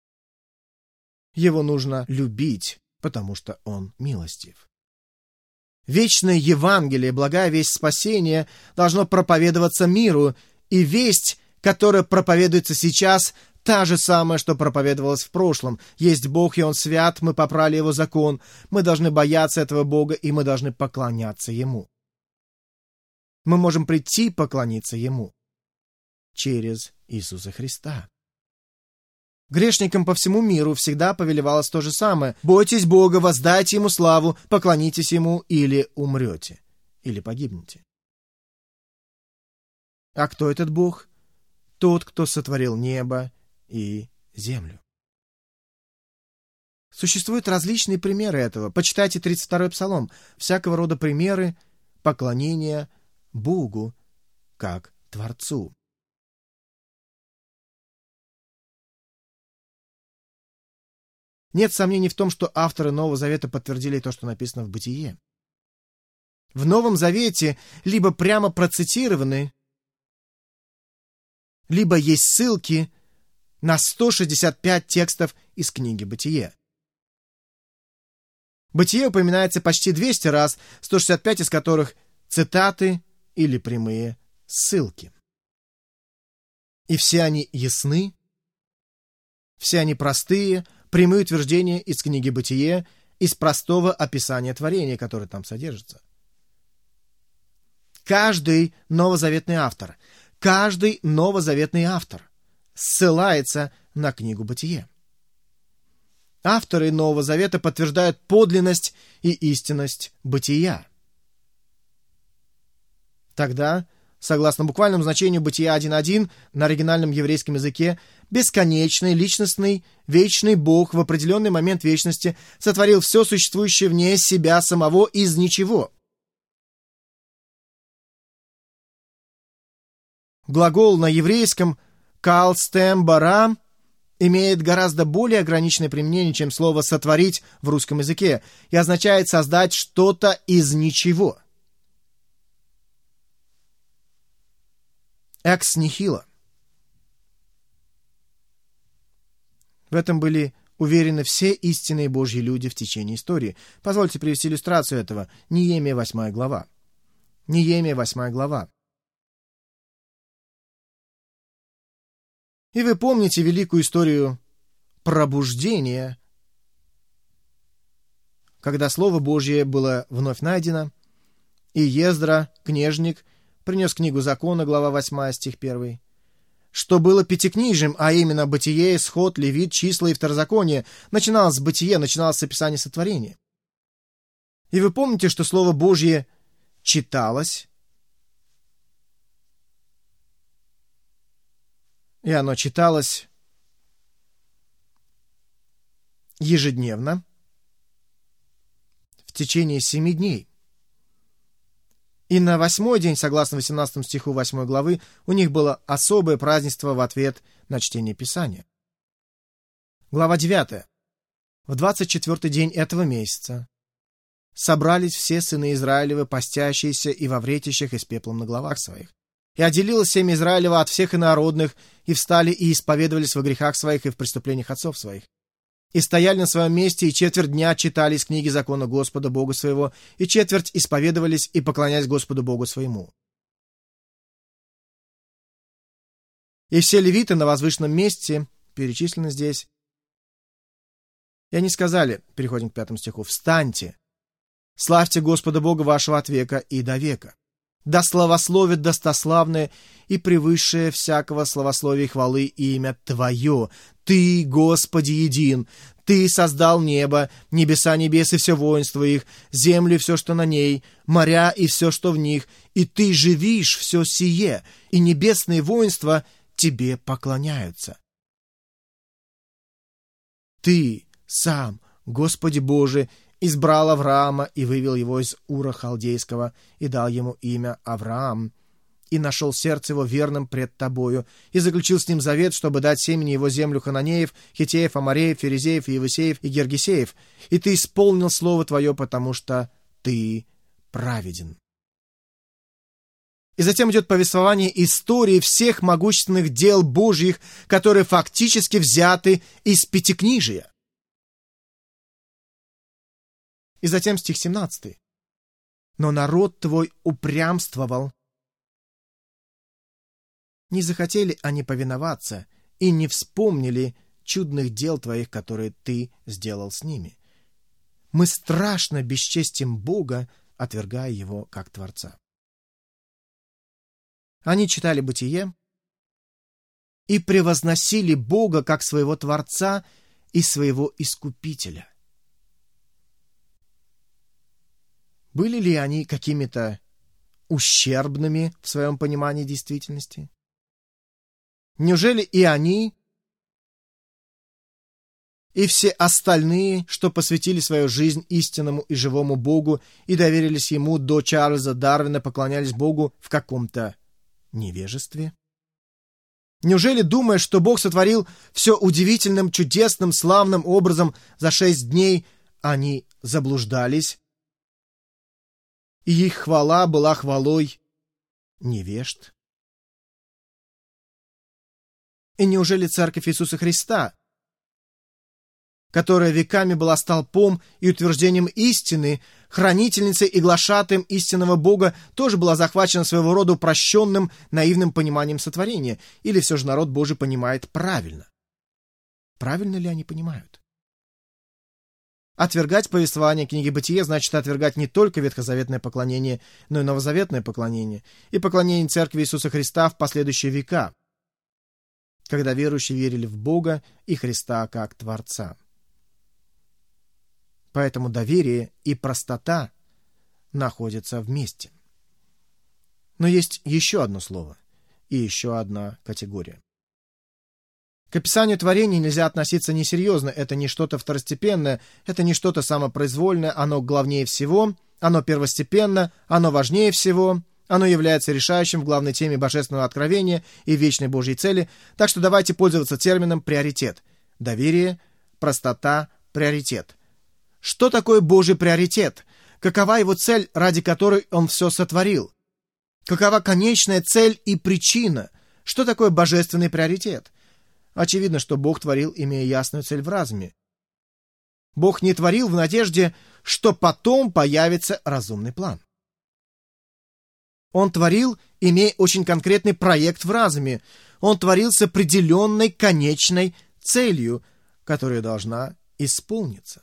[SPEAKER 1] Его нужно любить, потому что Он милостив. Вечное Евангелие, благая весть спасения, должно проповедоваться миру, и весть, которая проповедуется сейчас, та же самая, что проповедовалась в прошлом. Есть Бог, и Он свят, мы попрали Его закон. Мы должны бояться этого Бога, и мы должны поклоняться Ему. Мы можем прийти поклониться Ему через Иисуса Христа. Грешникам по всему миру всегда повелевалось то же самое. «Бойтесь Бога, воздайте Ему славу, поклонитесь Ему, или умрете, или погибнете». А кто этот Бог? Тот, кто сотворил небо и землю. Существуют различные примеры этого. Почитайте тридцать второй Псалом. Всякого рода примеры поклонения Богу как Творцу. Нет сомнений в том, что авторы Нового Завета подтвердили то, что написано в Бытие. В Новом Завете либо прямо процитированы, либо есть ссылки на сто шестьдесят пять текстов из книги «Бытие». «Бытие» упоминается почти двести раз, сто шестьдесят пять из которых цитаты или прямые ссылки. И все они ясны, все они простые, прямые утверждения из книги «Бытие», из простого описания творения, которое там содержится. Каждый новозаветный автор, каждый новозаветный автор ссылается на книгу «Бытие». Авторы Нового Завета подтверждают подлинность и истинность Бытия. Тогда, согласно буквальному значению Бытия один один на оригинальном еврейском языке, бесконечный, личностный, вечный Бог в определенный момент вечности сотворил все существующее вне себя самого из ничего. Глагол на еврейском «кал стэм бара» имеет гораздо более ограниченное применение, чем слово «сотворить» в русском языке, и означает создать что-то из ничего. «Экс нихило». В этом были уверены все истинные Божьи люди в течение истории. Позвольте привести иллюстрацию этого. Неемия, восьмая глава. Неемия, восьмая глава. И вы помните великую историю пробуждения, когда Слово Божье было вновь найдено, и Ездра, книжник, принес книгу закона, глава восьмая, стих первый, что было пятикнижием, а именно Бытие, Исход, Левит, Числа и Второзаконие. Начиналось с Бытия, начиналось с описания сотворения. И вы помните, что Слово Божье читалось, и оно читалось ежедневно в течение семи дней. И на восьмой день, согласно восемнадцатому стиху восьмой главы, у них было особое празднество в ответ на чтение Писания. Глава девятая. В двадцать четвёртый день этого месяца собрались все сыны Израилевы, постящиеся и во вретищах и с пеплом на головах своих. И отделилось семя Израилева от всех инородных, и встали и исповедовались во грехах своих и в преступлениях отцов своих. И стояли на своем месте, и четверть дня читали из книги закона Господа Бога своего, и четверть исповедовались и поклонялись Господу Богу своему. И все левиты на возвышенном месте перечислены здесь. И они сказали, переходим к пятому стиху, «Встаньте, славьте Господа Бога вашего от века и до века. Да славословит достославное и превысшее всякого славословия и хвалы имя Твое. Ты, Господи, един. Ты создал небо, небеса небес и все воинство их, землю и все, что на ней, моря и все, что в них, и Ты живишь все сие, и небесные воинства Тебе поклоняются. Ты сам, Господи Боже, избрал Авраама и вывел его из Ура Халдейского и дал ему имя Авраам, и нашел сердце его верным пред тобою, и заключил с ним завет, чтобы дать семени его землю хананеев, хитеев, амореев, ферезеев, иевусеев и гергесеев, и ты исполнил слово твое, потому что ты праведен». И затем идет повествование истории всех могущественных дел Божьих, которые фактически взяты из Пятикнижия. И затем стих семнадцатый. «Но народ твой упрямствовал. Не захотели они повиноваться и не вспомнили чудных дел твоих, которые ты сделал с ними. Мы страшно бесчестим Бога, отвергая его как Творца». Они читали Бытие, и превозносили Бога как своего Творца и своего Искупителя. Были ли они какими-то ущербными в своем понимании действительности? Неужели и они, и все остальные, что посвятили свою жизнь истинному и живому Богу и доверились Ему до Чарльза Дарвина, поклонялись Богу в каком-то невежестве? Неужели, думая, что Бог сотворил все удивительным, чудесным, славным образом за шесть дней, они заблуждались, и их хвала была хвалой невежд? И неужели Церковь Иисуса Христа, которая веками была столпом и утверждением истины, хранительницей и глашатаем истинного Бога, тоже была захвачена своего рода упрощенным, наивным пониманием сотворения? Или все же народ Божий понимает правильно? Правильно ли они понимают? Отвергать повествование книги Бытия значит отвергать не только ветхозаветное поклонение, но и новозаветное поклонение и поклонение Церкви Иисуса Христа в последующие века, когда верующие верили в Бога и Христа как Творца. Поэтому доверие и простота находятся вместе. Но есть еще одно слово и еще одна категория. К описанию творения нельзя относиться несерьезно, это не что-то второстепенное, это не что-то самопроизвольное, оно главнее всего, оно первостепенно, оно важнее всего, оно является решающим в главной теме божественного откровения и вечной Божьей цели, так что давайте пользоваться термином «приоритет». Доверие, простота, приоритет. Что такое Божий приоритет? Какова его цель, ради которой он все сотворил? Какова конечная цель и причина? Что такое божественный приоритет? Очевидно, что Бог творил, имея ясную цель в разуме. Бог не творил в надежде, что потом появится разумный план. Он творил, имея очень конкретный проект в разуме. Он творил с определенной конечной целью, которая должна исполниться.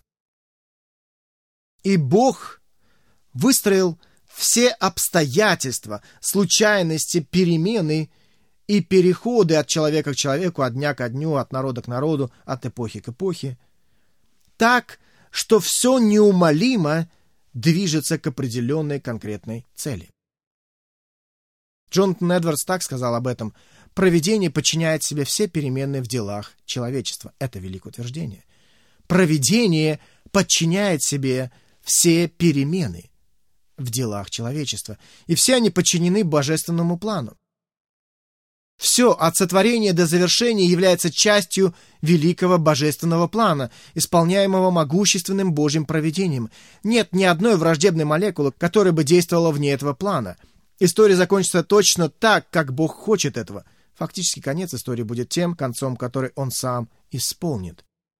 [SPEAKER 1] И Бог выстроил все обстоятельства, случайности, перемены и переходы от человека к человеку, от дня ко дню, от народа к народу, от эпохи к эпохе, так, что все неумолимо движется к определенной конкретной цели. Джонатан Эдвардс так сказал об этом: «Провидение подчиняет себе все переменные в делах человечества». Это великое утверждение. Провидение подчиняет себе все перемены в делах человечества, и все они подчинены божественному плану. Все от сотворения до завершения является частью великого божественного плана, исполняемого могущественным Божьим провидением. Нет ни одной враждебной молекулы, которая бы действовала вне этого плана. История закончится точно так, как Бог хочет этого. Фактически конец истории будет тем концом, который Он сам исполнит.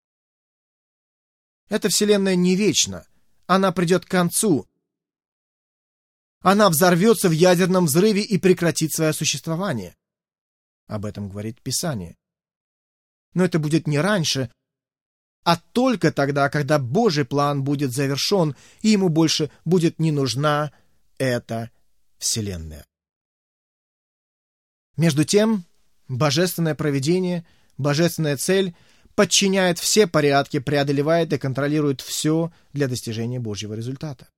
[SPEAKER 1] Эта вселенная не вечна. Она придет к концу. Она взорвется в ядерном взрыве и прекратит свое существование. Об этом говорит Писание. Но это будет не раньше, а только тогда, когда Божий план будет завершен, и ему больше будет не нужна эта вселенная. Между тем, божественное провидение, божественная цель подчиняет все порядки, преодолевает и контролирует все для достижения Божьего результата.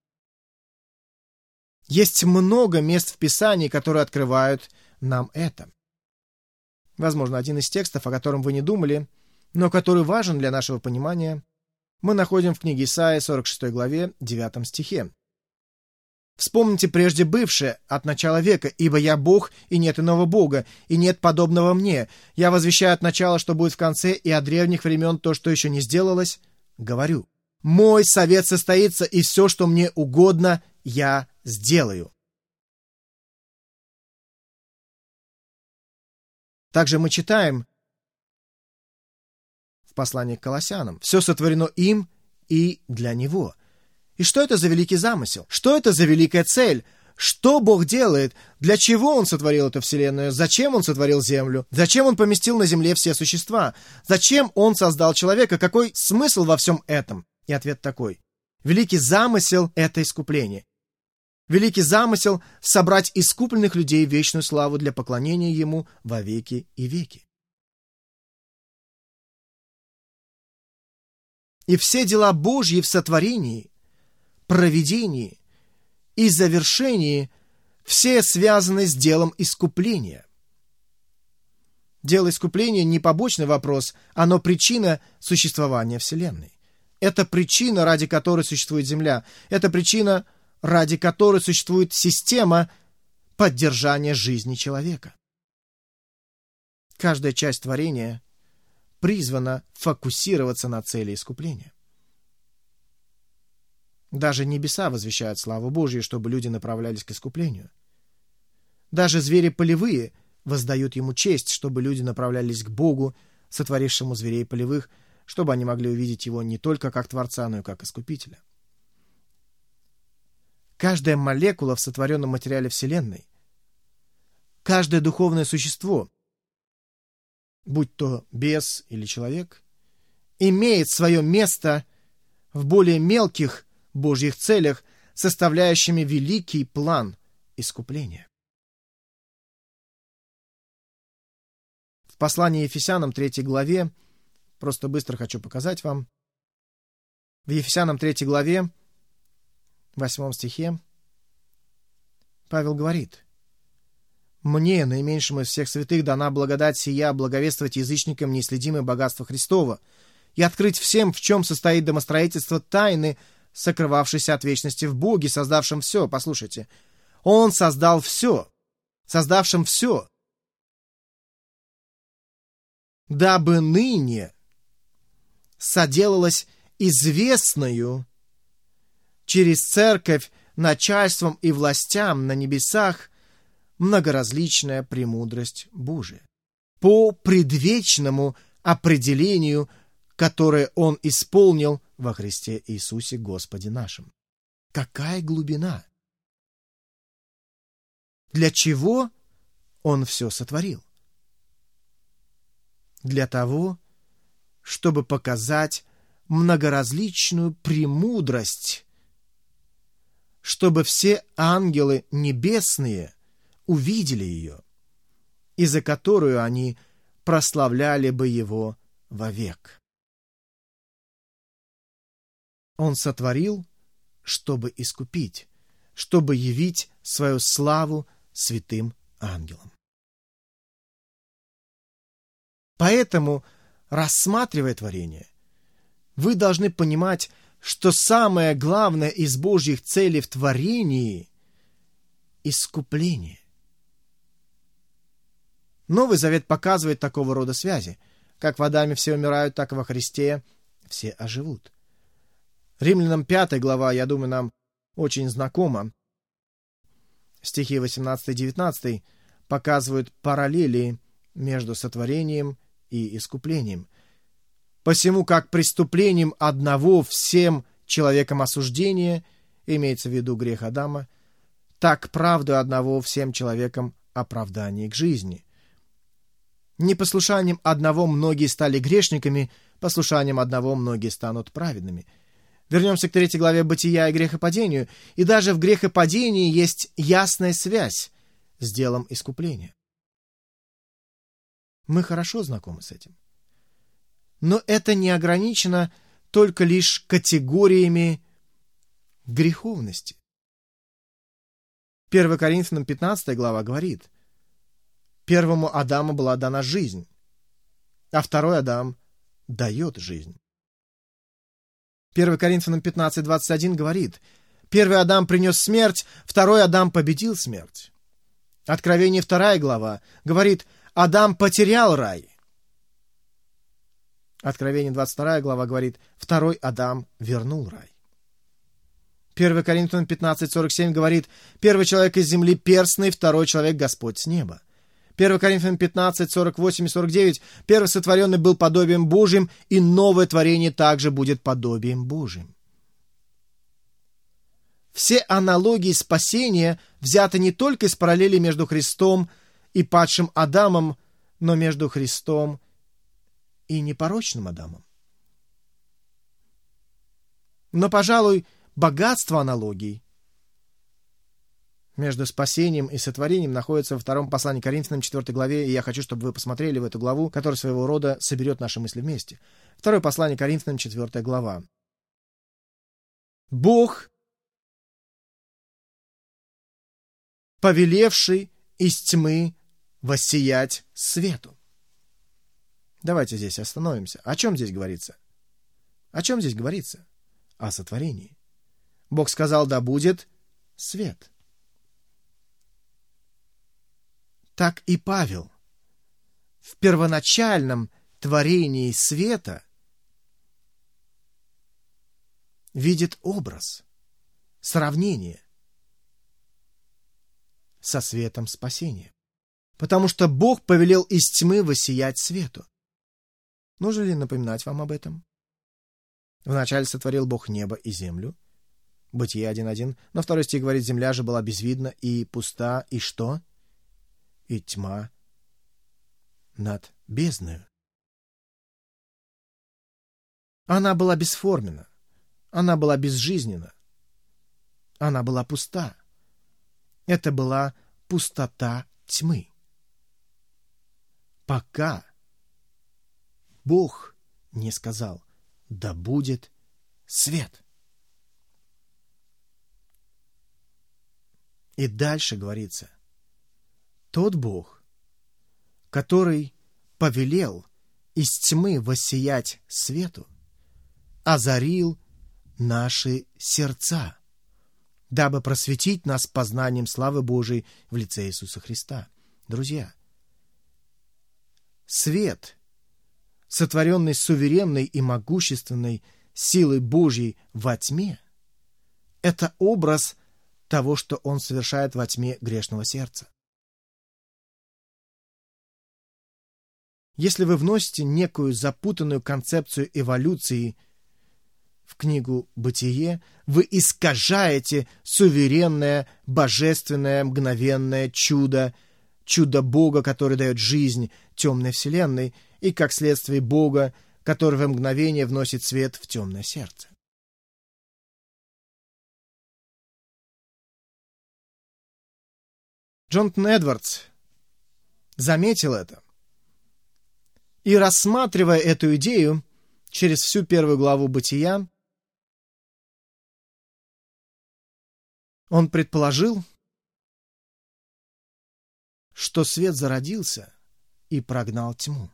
[SPEAKER 1] Есть много мест в Писании, которые открывают нам это. Возможно, один из текстов, о котором вы не думали, но который важен для нашего понимания, мы находим в книге Исаии, сорок шестой главе, девятом стихе. «Вспомните прежде бывшее от начала века, ибо я Бог, и нет иного Бога, и нет подобного мне. Я возвещаю от начала, что будет в конце, и от древних времен то, что еще не сделалось, говорю. Мой совет состоится, и все, что мне угодно, я сделаю». Также мы читаем в послании к Колоссянам: «Все сотворено им и для Него». И что это за великий замысел? Что это за великая цель? Что Бог делает? Для чего Он сотворил эту вселенную? Зачем Он сотворил землю? Зачем Он поместил на земле все существа? Зачем Он создал человека? Какой смысл во всем этом? И ответ такой: великий замысел — это искупление. Великий замысел — собрать искупленных людей в вечную славу для поклонения Ему во веки и веки. И все дела Божьи в сотворении, провидении и завершении все связаны с делом искупления. Дело искупления не побочный вопрос, оно причина существования Вселенной. Это причина, ради которой существует Земля. Это причина, ради которой существует система поддержания жизни человека. Каждая часть творения призвана фокусироваться на цели искупления. Даже небеса возвещают славу Божью, чтобы люди направлялись к искуплению. Даже звери полевые воздают ему честь, чтобы люди направлялись к Богу, сотворившему зверей полевых, чтобы они могли увидеть его не только как Творца, но и как Искупителя. Каждая молекула в сотворенном материале Вселенной, каждое духовное существо, будь то бес или человек, имеет свое место в более мелких Божьих целях, составляющими великий план искупления. В послании Ефесянам третьей главе, просто быстро хочу показать вам, в Ефесянам третьей главе, в восьмом стихе, Павел говорит: «Мне, наименьшему из всех святых, дана благодать сия благовествовать язычникам неисследимое богатство Христова и открыть всем, в чем состоит домостроительство тайны, сокрывавшейся от вечности в Боге, создавшем все». Послушайте, Он создал все, создавшим все, дабы ныне соделалось известною через церковь начальством и властям на небесах многоразличная премудрость Божия, по предвечному определению, которое Он исполнил во Христе Иисусе Господе нашим. Какая глубина! Для чего Он все сотворил? Для того, чтобы показать многоразличную премудрость, чтобы все ангелы небесные увидели ее, и за которую они прославляли бы Его вовек. Он сотворил, чтобы искупить, чтобы явить свою славу святым ангелам. Поэтому, рассматривая творение, вы должны понимать, что самое главное из Божьих целей в творении — искупление. Новый Завет показывает такого рода связи. Как в Адаме все умирают, так и во Христе все оживут. Римлянам пятая глава, я думаю, нам очень знакома. Стихи восемнадцатый-девятнадцатый показывают параллели между сотворением и искуплением. «Посему, как преступлением одного всем человекам осуждение, имеется в виду грех Адама, так правду одного всем человекам оправдание к жизни. Непослушанием одного многие стали грешниками, послушанием одного многие станут праведными». Вернемся к третьей главе Бытия и грехопадению. И даже в грехопадении есть ясная связь с делом искупления. Мы хорошо знакомы с этим. Но это не ограничено только лишь категориями греховности. первое Коринфянам пятнадцатая глава говорит: первому Адаму была дана жизнь, а второй Адам дает жизнь. первое Коринфянам пятнадцать двадцать один говорит: первый Адам принес смерть, второй Адам победил смерть. Откровение вторая глава говорит: Адам потерял рай. Откровение двадцать вторая глава говорит: второй Адам вернул рай. первое Коринфянам пятнадцать сорок семь говорит: первый человек из земли перстный, второй человек Господь с неба. первое Коринфянам пятнадцать сорок восемь и сорок девять: первый сотворенный был подобием Божьим, и новое творение также будет подобием Божьим. Все аналогии спасения взяты не только из параллели между Христом и падшим Адамом, но между Христом и непорочным Адамом. Но, пожалуй, богатство аналогий между спасением и сотворением находится во втором послании к Коринфянам, четвёртой главе, и я хочу, чтобы вы посмотрели в эту главу, которая своего рода соберет наши мысли вместе. Второе послание к Коринфянам, четвёртая глава. Бог, повелевший из тьмы воссиять свету. Давайте здесь остановимся. О чем здесь говорится? О чем здесь говорится? О сотворении. Бог сказал: да будет свет. Так и Павел в первоначальном творении света видит образ, сравнение со светом спасения. Потому что Бог повелел из тьмы воссиять свету. Нужно ли напоминать вам об этом? Вначале сотворил Бог небо и землю. Бытие один один. Но второй стих говорит: земля же была безвидна и пуста, и что? И тьма над бездною. Она была бесформенна. Она была безжизненна. Она была пуста. Это была пустота тьмы. Пока Бог не сказал: да будет свет. И дальше говорится: тот Бог, который повелел из тьмы воссиять свету, озарил наши сердца, дабы просветить нас познанием славы Божией в лице Иисуса Христа. Друзья, свет, сотворенный суверенной и могущественной силой Божьей во тьме, это образ того, что Он совершает во тьме грешного сердца. Если вы вносите некую запутанную концепцию эволюции в книгу «Бытие», вы искажаете суверенное, божественное, мгновенное чудо, чудо Бога, который дает жизнь темной вселенной, и, как следствие, Бога, который в мгновение вносит свет в темное сердце. Джонатан Эдвардс заметил это, и, рассматривая эту идею через всю первую главу «Бытия», он предположил, что свет зародился и прогнал тьму.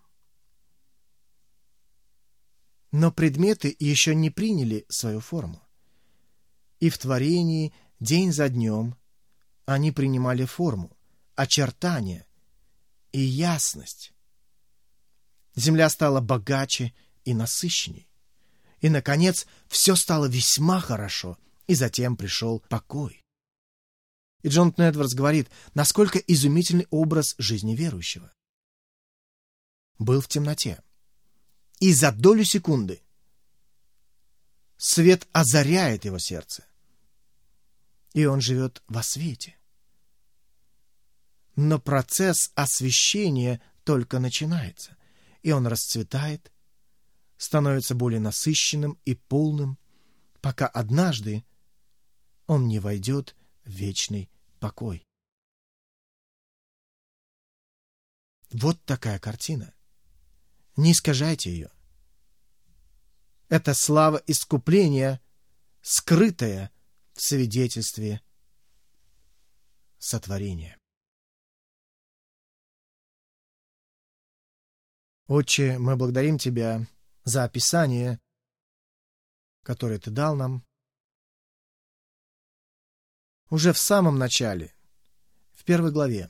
[SPEAKER 1] Но предметы еще не приняли свою форму. И в творении день за днем они принимали форму, очертания и ясность. Земля стала богаче и насыщенней. И, наконец, все стало весьма хорошо, и затем пришел покой. И Джонатан Эдвардс говорит, насколько изумительный образ жизни верующего. Был в темноте. И за долю секунды свет озаряет его сердце. И он живет во свете. Но процесс освящения только начинается. И он расцветает, становится более насыщенным и полным, пока однажды он не войдет в вечный покой. Вот такая картина. Не искажайте ее. Это слава искупления, скрытая в свидетельстве сотворения. Отче, мы благодарим Тебя за описание, которое Ты дал нам. Уже в самом начале, в первой главе,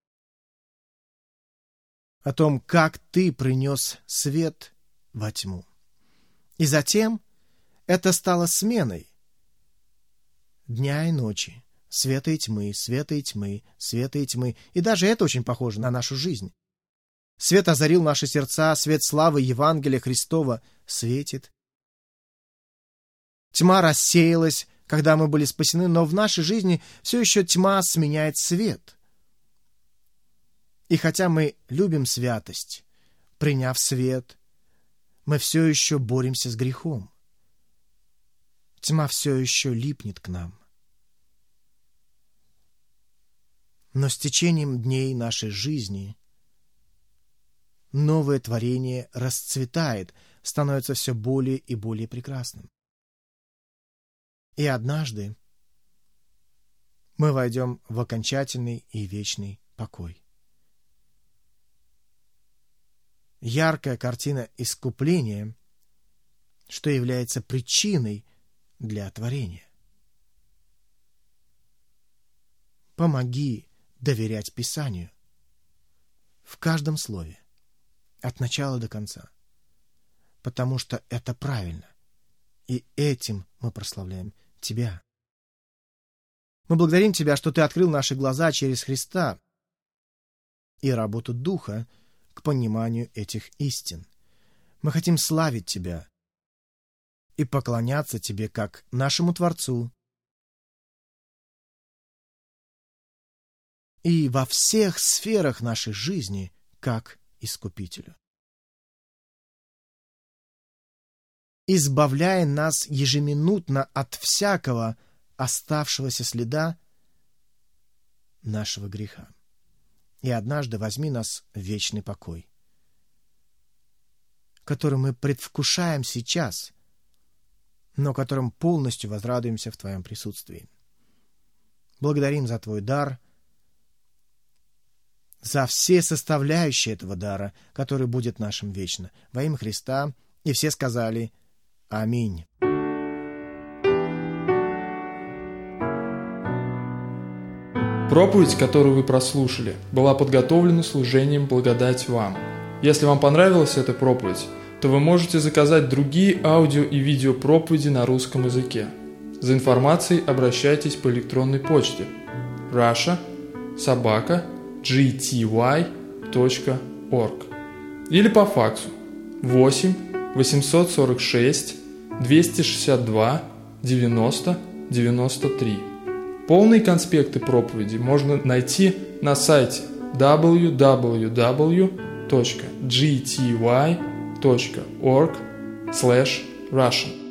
[SPEAKER 1] о том, как Ты принес свет во тьму. И затем это стало сменой дня и ночи, света и тьмы, света и тьмы, света и тьмы. И даже это очень похоже на нашу жизнь. Свет озарил наши сердца, свет славы Евангелия Христова светит. Тьма рассеялась, когда мы были спасены, но в нашей жизни все еще тьма сменяет свет. И хотя мы любим святость, приняв свет, мы все еще боремся с грехом. Тьма все еще липнет к нам. Но с течением дней нашей жизни новое творение расцветает, становится все более и более прекрасным. И однажды мы войдем в окончательный и вечный покой. Яркая картина искупления, что является причиной для творения. Помоги доверять Писанию в каждом слове, от начала до конца, потому что это правильно, и этим мы прославляем Тебя. Мы благодарим Тебя, что Ты открыл наши глаза через Христа и работу Духа к пониманию этих истин. Мы хотим славить Тебя и поклоняться Тебе как нашему Творцу и во всех сферах нашей жизни как Искупителю. Избавляя нас ежеминутно от всякого оставшегося следа нашего греха. И однажды возьми нас в вечный покой, который мы предвкушаем сейчас, но которым полностью возрадуемся в Твоем присутствии. Благодарим за Твой дар, за все составляющие этого дара, который будет нашим вечно. Во имя Христа. И все сказали «Аминь».
[SPEAKER 2] Проповедь, которую вы прослушали, была подготовлена служением «Благодать вам». Если вам понравилась эта проповедь, то вы можете заказать другие аудио и видео проповеди на русском языке. За информацией обращайтесь по электронной почте раша собака джи ти уай точка орг или по факсу восемь восемьсот сорок шесть двести шестьдесят два девяносто девяносто три. Полные конспекты проповеди можно найти на сайте дабл ю дабл ю дабл ю точка джи ти уай точка орг слэш раша.